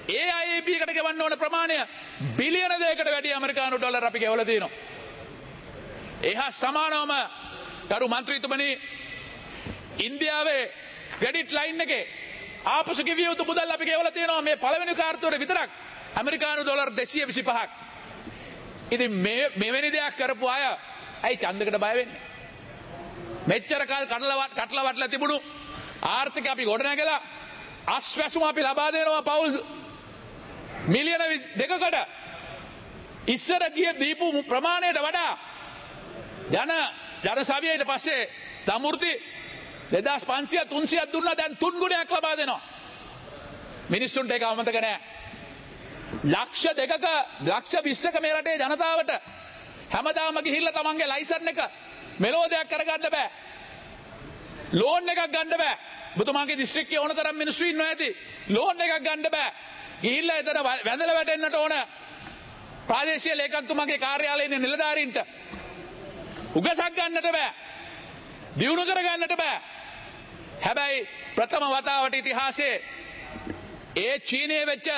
ඒ I M F එකට ගෙවන්න ඕන ප්‍රමාණය බිලියන දෙකකට වැඩි ඇමරිකානු ඩොලර් අපි ගෙවලා තියෙනවා. එහා සමානවම ගරු මන්ත්‍රීතුමනි ඉන්දියාවේ ක්‍රෙඩිට් ලයින් එකේ ආපසු ගෙවිය යුතු මුදල් අපි ගෙවලා තියෙනවා මේ පළවෙනි කාර්තුවට විතරක් ඇමරිකානු ඩොලර් දෙසිය විසිපහක්. ඉතින් මේ මෙවැනි දෙයක් කරපු අය ඇයි ඡන්දකට බය වෙන්නේ? මෙච්චර කාල කඩලා කටලා වටලා තිබුණු ආර්ථිකය අපි ගොඩනැගලා අස්වැසුම අපි ලබා දෙනවා පවුල් මිලියන දෙකකට ඉස්සර ගිය දීපු ප්‍රමාණයට වඩා ජන ජනසවියට පස්සේ තමෘති දෙදාස් පන්සිය තුන්සියක් දුන්නා දැන් තුන් ගුණයක් ලබා දෙනවා. මිනිස්සුන්ට ඒක අමතක නැහැ. ලක්ෂ දෙකක ලක්ෂ විස්සක මේ රටේ ජනතාවට හැමදාම ගිහිල්ලා තමන්ගේ ලයිසන් එක මෙලෝදයක් කරගන්න බෑ. ලෝන් එකක් ගන්න බෑ. ඔබතුමාගේ දිස්ත්‍රික්කයේ ඕන තරම් මිනිස්සු ඉන්නවා ඇති. ලෝන් එකක් ගන්න බෑ. ගිහිල්ලා එතන වැඳලා වැටෙන්නට ඕන ප්‍රාදේශීය ලේකම්තුමාගේ කාර්යාලයේ ඉන්න නිලධාරීන්ට. උගසක් ගන්නට බෑ. දියුණු කර ගන්නට බෑ. හැබැයි ප්‍රථම වතාවට ඉතිහාසයේ ඒ චීනයේ වෙච්ච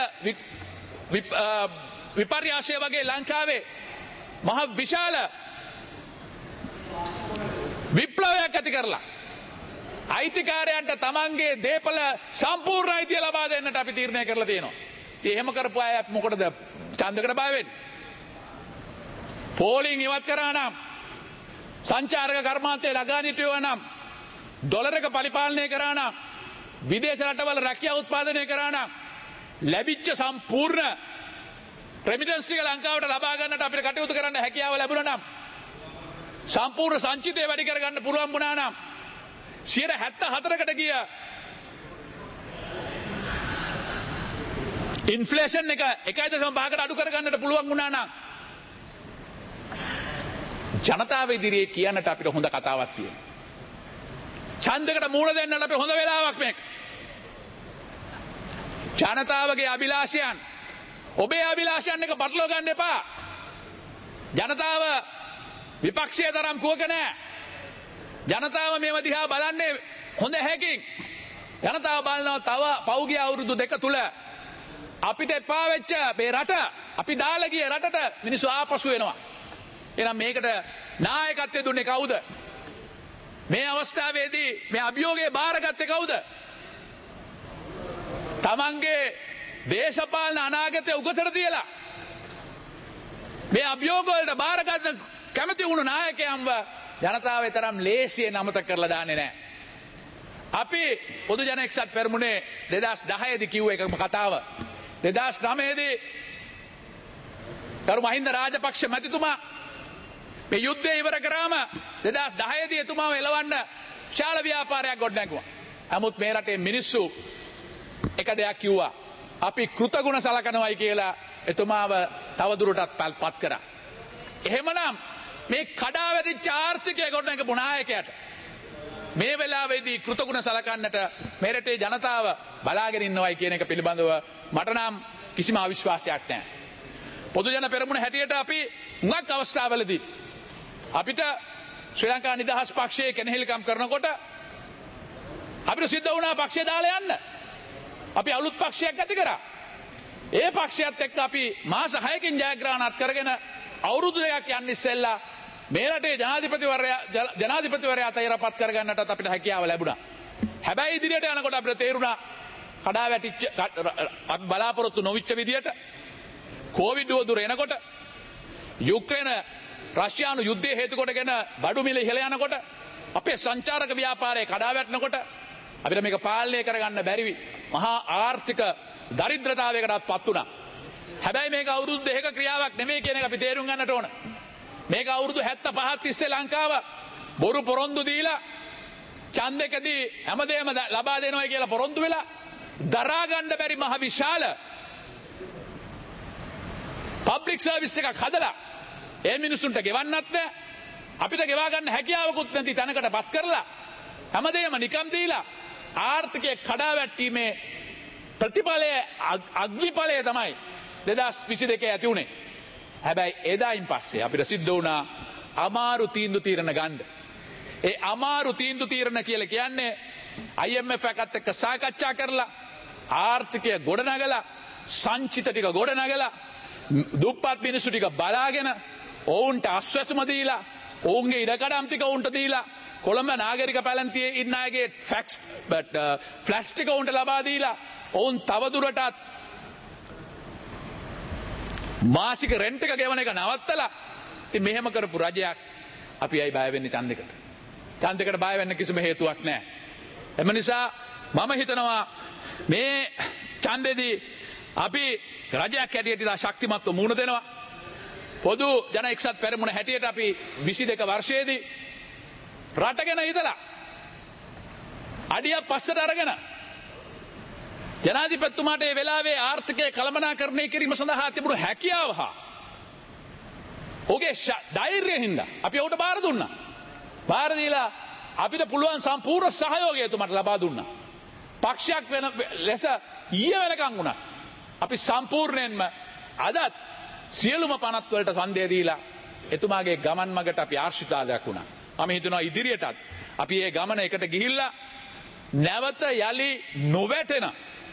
විපර්යාසය වගේ ලංකාවේ මහ විශාල විප්ලවයක් ඇති කරලා අයිතිකාරයන්ට තමන්ගේ දේපල සම්පූර්ණ අයිතිය ලබා දෙන්නට අපි තීරණය කරලා තියෙනවා. ඉතින් එහෙම කරපු අය මොකටද ඡන්දකට බය වෙන්නේ? පෝලිං ඉවත් කරා නම් සංචාරක කර්මාන්තයේ ලගානිටුව නම් ඩොලර් එක පරිපාලනය කරා නම් විදේශ රටවල රැකියාව උත්පාදනය කරා නම් ලැබිච්ච සම්පූර්ණ රෙමිටන්ස් ටික ලංකාවට ලබා ගන්නට අපිට කටයුතු කරන්න හැකියාව ලැබුණා නම් සම්පූර්ණ සංචිතය වැඩි කර ගන්න පුළුවන් වුණා නම් සියයට හැත්තෑ හතරකට ගිය ඉන්ෆ්ලේෂන් එක එකයි දශම පහකට අඩු කර ගන්නට පුළුවන් වුණා නම් ජනතාව ඉදිරියේ කියන්නට අපිට හොඳ කතාවක් තියෙනවා. ඡන්දකට මූණ දෙන්නට අපිට හොඳ වෙලාවක් මේක. ජනතාවගේ අභිලාෂයන් ඔබේ අභිලාෂයන් එක පටලවා ගන්න එපා. ජනතාව විපක්ෂයේ තරම් කුවක නැහැ. ජනතාව මේව දිහා බලන්නේ හොඳ හැකින්. ජනතාව බලනවා තව පෞගිය අවුරුදු දෙක තුල අපිට එපා වෙච්ච මේ රට අපි දාලා ගිය රටට මිනිස්සු ආපසු එනවා. එහෙනම් මේකට නායකත්වය දුන්නේ කවුද? මේ අවස්ථාවේදී මේ අභියෝගය බාරගත්තේ කවුද? තමන්ගේ දේශපාලන අනාගතය උගසට තියලා මේ අභියෝග වලට බාරගන්න කැමති වුණු නායකයන්ව ජනතාව තරම් ලේසියෙන් අමතක කරලා දාන්නේ නැහැ. අපි පොදු ජන එක්සත් පෙරමුණේ දෙදාස් දහය දී කිව්ව එකම කතාව. දෙදාස් නවය දී කරු මහින්ද රාජපක්ෂ මැතිතුමා මේ යුද්ධය ඉවර කරාම දෙදාස් දහය දී එතුමාව එලවන්න ශාල ව්‍යාපාරයක් ගොඩනැගුවා. නමුත් මේ රටේ මිනිස්සු එක දෙයක් කිව්වා. අපි කෘතගුණ සලකනවායි කියලා එතුමාව තවදුරටත් පත් කරා. එහෙමනම් මේ කඩා වැටිච්ච ආර්ථිකය ගොඩනගපු නායකයාට මේ වෙලාවේදී කෘතගුණ සලකන්නට මේ රටේ ජනතාව බලාගෙන ඉන්නවයි කියන එක පිළිබඳව මට නම් කිසිම අවිශ්වාසයක් නැහැ. පොදු ජන පෙරමුණ හැටියට අපි මුගක් අවස්ථාවලදී අපිට ශ්‍රී ලංකා නිදහස් පක්ෂයේ කෙනෙහිල්කම් කරනකොට අපිට සිද්ධ වුණා පක්ෂය දාලා යන්න. අපි අලුත් පක්ෂයක් ඇති කරා. ඒ පක්ෂයත් එක්ක අපි මාස හයකින් ජයග්‍රහණත් කරගෙන අවුරුදු දෙකක් යන්න ඉස්සෙල්ලා මේ රටේ ජනාධිපතිවරයා ජනාධිපතිවරයා තයරපත් කරගන්නටත් අපිට හැකියාව ලැබුණා. හැබැයි ඉදිරියට යනකොට අපිට තේරුණා කඩා වැටිච්ච අපි බලාපොරොත්තු නොවිච්ච විදියට කොවිඩ් වදුර එනකොට යුක්‍රේන රෂ්‍යානු යුද්ධය හේතු කොටගෙන බඩු මිල ඉහළ යනකොට අපේ සංචාරක ව්‍යාපාරය කඩා වැටෙනකොට අපිට මේක පාලනය කරගන්න බැරිවි මහා ආර්ථික දරිද්‍රතාවයකටත් පත් වුණා. හැබැයි මේක අවුරුදු දෙකක ක්‍රියාවක් නෙමෙයි කියන එක අපි තේරුම් ගන්නට ඕන. මේක අවුරුදු හැත්තෑ පහක් තිස්සේ ලංකාව බොරු පොරොන්දු දීලා ඡන්දකදී හැමදේම ලබා දෙනවා කියලා පොරොන්දු වෙලා දරා ගන්න බැරි මහ විශාල පබ්ලික් සර්විස් එකක් හදලා ඒ මිනිසුන්ට ගෙවන්නත් නැහැ අපිට ගෙවා ගන්න හැකියාවකුත් නැති තැනකට පත් කරලා හැමදේම නිකම් දීලා ආර්ථිකය කඩා වැටීමේ ප්‍රතිඵලය අග්නිඵලය තමයි දෙදාස් විසි දෙකේ ඇති වුණේ. හැබැයි එදායින් පස්සේ අපිට සිද්ධ වුණා අමාරු තීන්දුව తీරන ගන්න. ඒ අමාරු තීන්දුව తీරන කියලා කියන්නේ I M F එකත් එක්ක සාකච්ඡා කරලා ආර්ථිකය ගොඩනගලා සංචිත ටික ගොඩ නැගලා දුප්පත් මිනිස්සු ටික බලාගෙන ඔවුන්ට අස්වැසුම දීලා ඔවුන්ගේ ඉඩකඩම් ටික ඔවුන්ට දීලා කොළඹ නාගරික පැලැන්තියේ ඉන්න අයගේ ෆැක්ස් ෆ්ලැෂ් ටික ඔවුන්ට ලබා දීලා ඔවුන් තවදුරටත් මාසික රෙන්ට් එක ගෙවන එක නවත්තලා ඉතින් මෙහෙම කරපු රජයක් අපි අයි බය වෙන්නේ ඡන්දෙකට. ඡන්දෙකට බය වෙන්න කිසිම හේතුවක් නැහැ. එම නිසා මම හිතනවා මේ ඡන්දෙදී අපි රජයක් හැටියට ඉතා ශක්තිමත්ව මුහුණ දෙනවා. පොදු ජන එක්සත් පෙරමුණ හැටියට අපි විසි දෙක වර්ෂයේදී රට ගැන හිතලා අඩියක් පස්සට අරගෙන ජනාධිපතිතුමාට ඒ වෙලාවේ ආර්ථිකය කළමනාකරණය කිරීම සඳහා තිබුණු හැකියාව හා ඔහුගේ ධෛර්යයෙන් හින්දා අපි ඔහුට බාර දුන්නා. බාර දීලා අපිට පුළුවන් සම්පූර්ණ සහයෝගය එතුමාට ලබා දුන්නා. පක්ෂයක් වෙන ලෙස ඊයේ වෙනකන් වුණා. අපි සම්පූර්ණයෙන්ම අදත් සියලුම පනත් වලට ඡන්දය දීලා එතුමාගේ ගමන් මගට අපි ආශිර්වාදයක් වුණා. මම හිතනවා ඉදිරියටත් අපි මේ ගමන එකට ගිහිල්ලා නැවත යලි නොවැටෙන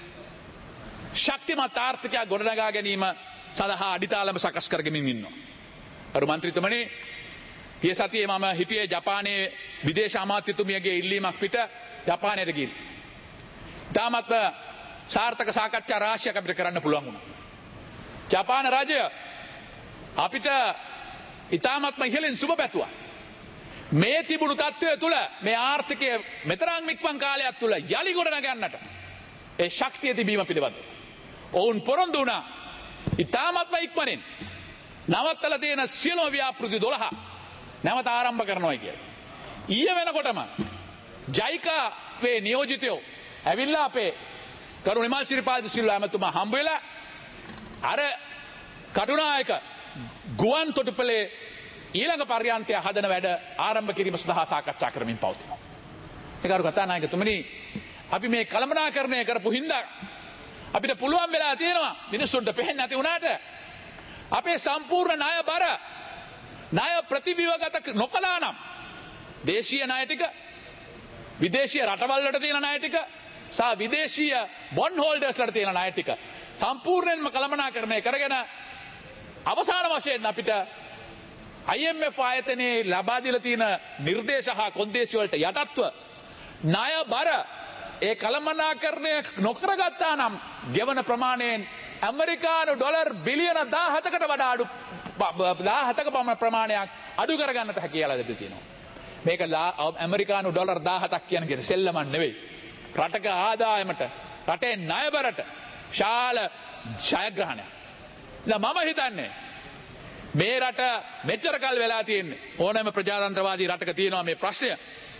ශක්තිමත් ආර්ථිකයක් ගොඩනගා ගැනීම සඳහා අඩිතාලම සකස් කරගමින් ඉන්නවා. අර මන්ත්‍රීතුමනි ගිය සතියේ මම හිටියේ ජපානයේ විදේශ අමාත්‍යතුමියගේ ඉල්ලීමක් පිට ජපානයට ගිහින්. තාමත් සාර්ථක සාකච්ඡා රාශියක් අපිට කරන්න පුළුවන් වුණා. ජපාන රජය අපිට ඉතාමත්ම ඉහළින් සුබ පැතුවා. මේ තිබුණු තත්ත්වය තුළ මේ ආර්ථිකය මෙතරම් ඉක්මන් කාලයක් තුළ යලි ගොඩනගන්නට ඒ ශක්තිය තිබීම පිළිබඳව ඔවුන් පොරොන්දු වුණා. ඉතාමත්ම ඉක්මනින් නවත්තලා තියෙන සියලුම ව්‍යාපෘති දොළහ නැවත ආරම්භ කරනවා කියලා. ඊයේ වෙනකොටම ජයිකා වේ නියෝජිතයෝ ඇවිල්ලා අපේ කරුණ නිමල් ශිරිපාද සිල්වා ඇමතුමා හම්බ වෙලා අර කටුනායක ගුවන් තොටුපළේ ඊළඟ පර්යන්තය හදන වැඩ ආරම්භ කිරීම සඳහා සාකච්ඡා කරමින් පවතිනවා. ඒ කරු කතානායකතුමනි අපි මේ කළමනාකරණය කරපු හින්දා අපිට පුළුවන් වෙලා තියෙනවා මිනිස්සුන්ට පෙහෙන්නේ නැති වුණාට අපේ සම්පූර්ණ ණය බර ණය ප්‍රතිව්‍යුහගත නොකළා නම් දේශීය ණය ටික විදේශීය රටවල් වලට තියෙන ණය ටික සහ විදේශීය බොන්ඩ් හෝල්ඩර්ස් වලට තියෙන ණය ටික සම්පූර්ණයෙන්ම කළමනාකරණය කරගෙන අවසාන වශයෙන් අපිට I M F ආයතනයේ ලබා දීලා තියෙන නිර්දේශ හා කොන්දේසි වලට යටත්ව ණය බර ඒ කළමනාකරණය නොකරගත්තා නම් ගෙවන ප්‍රමාණයෙන් ඇමරිකානු ඩොලර් බිලියන දාහතකට වඩා අඩු දාහතක පමණ ප්‍රමාණයක් අඩු කරගන්නට හැකියාව ලැබී තියෙනවා. මේක ඇමරිකානු ඩොලර් දාහතක් කියන සෙල්ලමක් නෙවෙයි. රටක ආදායමට රටේ ණයබරට විශාල ජයග්‍රහණයක්. දැන් මම හිතන්නේ මේ රට මෙච්චර කල් වෙලා තියෙන්නේ ඕනෑම ප්‍රජාතන්ත්‍රවාදී රටක තියෙනවා මේ ප්‍රශ්නය.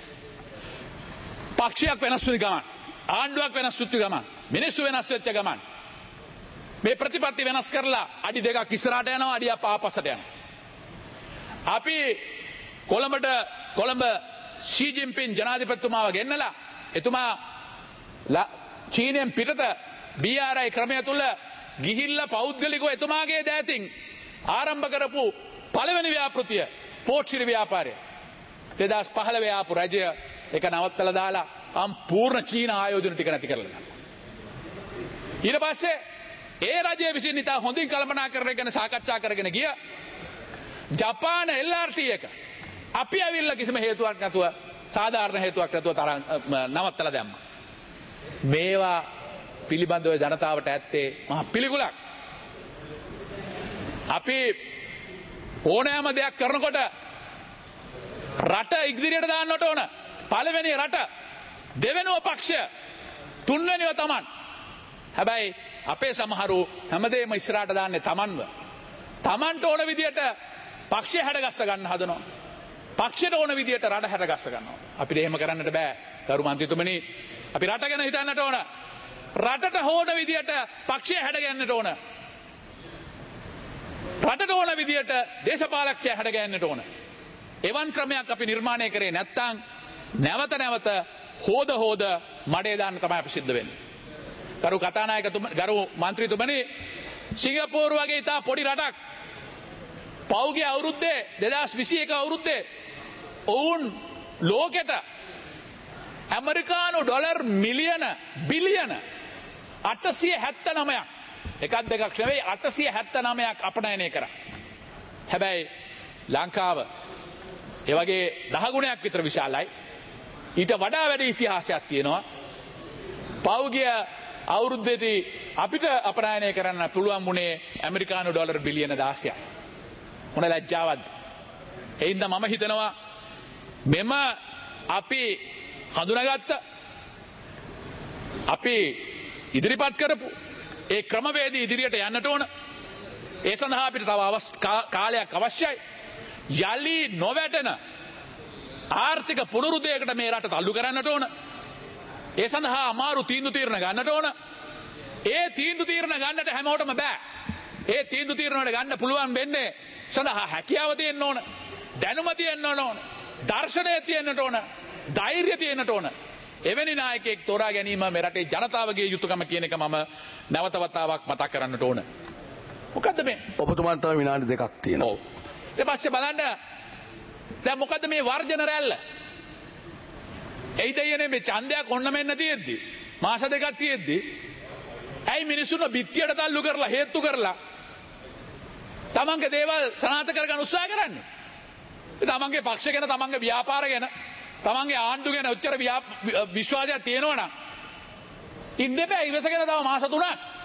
පක්ෂයක් වෙනස් වෙච්ච ගමන් ආණ්ඩුවක් වෙනස් වෙච්ච ගමන් මිනිස්සු වෙනස් වෙච්ච ගමන් මේ ප්‍රතිපත්ති වෙනස් කරලා අඩි දෙකක් ඉස්සරහට යනවා අඩියක් පාපසට යනවා. අපි කොළඹට කොළඹ ෂී ජින්පින් ජනාධිපතිතුමාව ගෙන්නලා එතුමා චීනයෙන් පිටත B R I ක්‍රමය තුල ගිහිල්ලා පෞද්ගලිකව එතුමාගේ දෑතින් ආරම්භ කරපු පළවෙනි ව්‍යාපෘතිය පෝට්සිරි ව්‍යාපාරය දෙදහස් පහළොව ආපු රජය ඒක නවත්තලා දාලා සම්පූර්ණ චීන ආයෝජන ටික නැති කරලා දානවා. ඊට පස්සේ ඒ රජය විසින් ඉතා හොඳින් කළමනාකරණය ගැන සාකච්ඡා කරගෙන ගිය ජපාන L R T එක අපි ඇවිල්ලා කිසිම හේතුවක් නැතුව සාධාරණ හේතුවක් නැතුව තරම් නවත්තලා දැම්මා. මේවා පිළිබඳව ජනතාවට ඇත්තේ මහ පිළිකුලක්. අපි ඕනෑම දෙයක් කරනකොට රට ඉදිරියට දාන්නට ඕන. පළවෙනි රට, දෙවෙනුව පක්ෂය, තුන්වෙනිව තමන්. හැබැයි අපේ සමහරු හැමදේම ඉස්සරහට දාන්නේ තමන්ව. තමන්ට ඕන විදියට පක්ෂය හැඩගස්ස ගන්න හදනවා. පක්ෂයට ඕන විදියට රට හැඩගස්ස ගන්නවා. අපිට එහෙම කරන්නට බෑ. ගරු මන්ත්‍රීතුමනි, අපි රට ගැන හිතන්නට ඕන. රටට ඕන විදියට පක්ෂය හැඩගන්නට ඕන. රටට ඕන විදියට දේශපාලකයන් හැඩගන්නට ඕන. එවන් ක්‍රමයක් අපි නිර්මාණය කරේ නැත්නම් නැවත නැවත හොද හොද මඩේ දාන්න තමයි අපි සිද්ධ වෙන්නේ. ගරු කතානායකතුමනි, ගරු මන්ත්‍රීතුමනි, සිංගප්පූරු වගේ ඉතා පොඩි රටක් පෞගේ අවුරුද්දේ දෙදහස් විසි එක අවුරුද්දේ ඔවුන් ලෝකෙට ඇමරිකානු ඩොලර් මිලියන බිලියන අටසිය හැත්තනවයක් එකක් දෙකක් නෙවෙයි අටසිය හැත්තනවයක් අපනයනය කරා. හැබැයි ලංකාව ඒ වගේ දහගුණයක් විතර විශාලයි. ඊට වඩා වැඩි ඉතිහාසයක් තියෙනවා. පෞගිය අවුරුද්දේදී අපිට අපනයනය කරන්න පුළුවන් වුණේ ඇමරිකානු ඩොලර් බිලියන දාසයක්. මොන ලැජ්ජාවක්ද? ඒ හින්දා මම හිතනවා මෙම අපි හඳුනාගත්ත අපි ඉදිරිපත් කරපු ඒ ක්‍රමවේදී ඉදිරියට යන්නට ඕන. ඒ සඳහා අපිට තව කාලයක් අවශ්‍යයි. යලි නොවැටෙන ආර්ථික පුනරුදයකට මේ රට තල්ලු කරන්නට ඕන. ඒ සඳහා අමාරු තීන්දුව తీරන ගන්නට ඕන. ඒ තීන්දුව తీරන ගන්නට හැමෝටම බෑ. ඒ තීන්දුව తీරන වලට ගන්න පුළුවන් වෙන්නේ සඳහා හැකියාව තියෙන්න ඕන. දැනුම තියෙන්න ඕන. දර්ශනය තියෙන්නට ඕන. ධෛර්යය තියෙන්නට ඕන. එවැනි නායකයෙක් තෝරා ගැනීම මේ රටේ ජනතාවගේ යුතුයකම කියන එක මම නැවත වතාවක් මතක් කරන්නට ඕන. මොකද්ද මේ? ඔබතුමාට තව විනාඩි දෙකක් තියෙනවා. ඔව්. ඊට පස්සේ බලන්න දැන් මොකද්ද මේ වර්ජන රැල්ල? එයිද යන්නේ මේ ඡන්දයක් ඔන්න මෙන්න තියෙද්දි මාස දෙකක් තියෙද්දි ඇයි මිනිස්සුන්ව බිත්තියට තල්ලු කරලා හේතු කරලා තමන්ගේ දේවල් සනාථ කරගන්න උත්සාහ කරන්නේ? තමන්ගේ පක්ෂ ගැන තමන්ගේ ව්‍යාපාර ගැන තමන්ගේ ආණ්ඩු ගැන උච්චර විශ්වාසයක් තියෙනවා නම් ඉන්න බෑ. ඉවසගෙන තව මාස තුනක්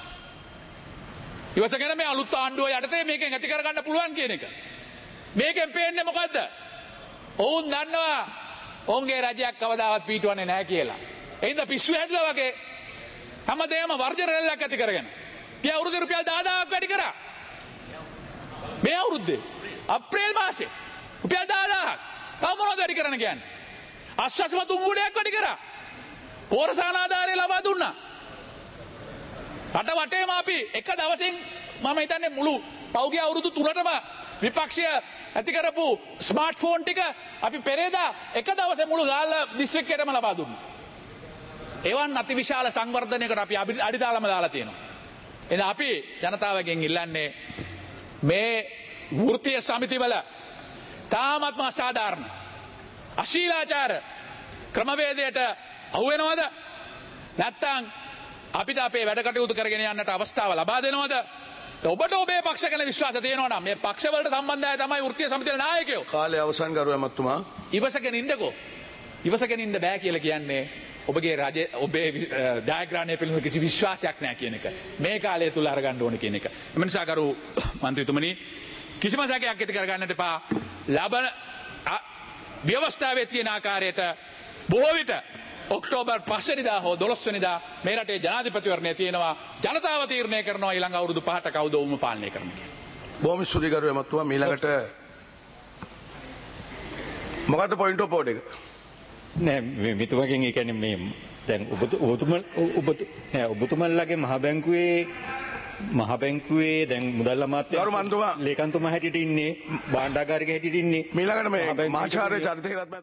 ඉවසගෙන මේ අලුත් ආණ්ඩුව යටතේ මේකෙන් ඇති කරගන්න පුළුවන් කියන එක. මේකෙන් පේන්නේ මොකද්ද? ඔවුන් දන්නවා ඔවුන්ගේ රජයක් කවදාවත් පිටවන්නේ නැහැ කියලා. ඒ හින්දා පිස්සු හැදලා වගේ හැමදේම වර්ජන රැල්ලක් ඇති කරගෙන ගිය අවුරුද්දේ රුපියල් දහදාහක් වැඩි කරා. මේ අවුරුද්දේ අප්‍රේල් මාසේ රුපියල් දහදාහක් තව මොනවද වැඩි කරන්න කියන්නේ? අශ්වසම තුන්ගුණයක් වැඩි කරා. පෝරසාන ආධාරය ලබා දුන්නා. රට වටේම අපි එක දවසින් මම හිතන්නේ මුළු පෞගිය අවුරුදු තුනටම විපක්ෂය ඇති කරපු ස්මාර්ට්ෆෝන් ටික අපි පෙරේදා එක දවසේ මුළු ගාල්ල දිස්ත්‍රික්කයටම ලබා දුන්නා. එවන් අතිවිශාල සංවර්ධනයකට අපි අඩිතාලම දාලා තියෙනවා. එහෙනම් අපි ජනතාවගෙන් ඉල්ලන්නේ මේ වෘත්තීය සමිතිවල තාමත්ම අසාධාරණ අශීලාචාර ක්‍රමවේදයට අහු වෙනවද? නැත්නම් අපිට අපේ වැඩ කටයුතු කරගෙන යන්නට අවස්ථාව ලබා දෙනවද? ඔබට ඔබේ පක්ෂ ගැන විශ්වාස තියෙනවා නම් මේ පක්ෂවලට සම්බන්ධ අය තමයි වෘත්තීය සමිතිවල නායකයෝ. කාලය අවසන් කරුවා මතුමා. ඉවසගෙන ඉන්නකෝ. ඉවසගෙන ඉන්න බෑ කියලා කියන්නේ ඔබගේ රජ ඔබේ ජයග්‍රහණය පිළිබඳ කිසි විශ්වාසයක් නැහැ කියන එක. මේ කාලය තුල අරගන්න ඕන කියන එක. එම නිසා කරු මන්ත්‍රීතුමනි කිසිම සැකයක් ඇති කරගන්නට එපා. ලබන ව්‍යවස්ථාවේ තියෙන ආකාරයට බොහෝ විට ඔක්තෝබර් පස්වෙනිදා හෝ දොළොස්වෙනිදා මේ රටේ ජනාධිපතිවරණය තියෙනවා. ජනතාව තීරණය කරනවා ඊළඟ අවුරුදු පහට කවුද වුම පාලනය කරන්නේ. බොහොම ස්තුතියි කරුවා මතුමා. ඊළඟට මොකද්ද පොයින්ට් ඔෆ් ඕඩර් එක? නෑ මෙතුමගෙන් ඒ කියන්නේ මේ දැන් ඔබතුමන් ඔබතුමන්ලාගේ මහ බැංකුවේ මහ බැංකුවේ දැන් මුදල් අමාත්‍ය ලේකම්තුමා හැටියට ඉන්නේ භාණ්ඩාගාරික හැටියට ඉන්නේ. ඊළඟට මේ මාචාර්ය චරිතය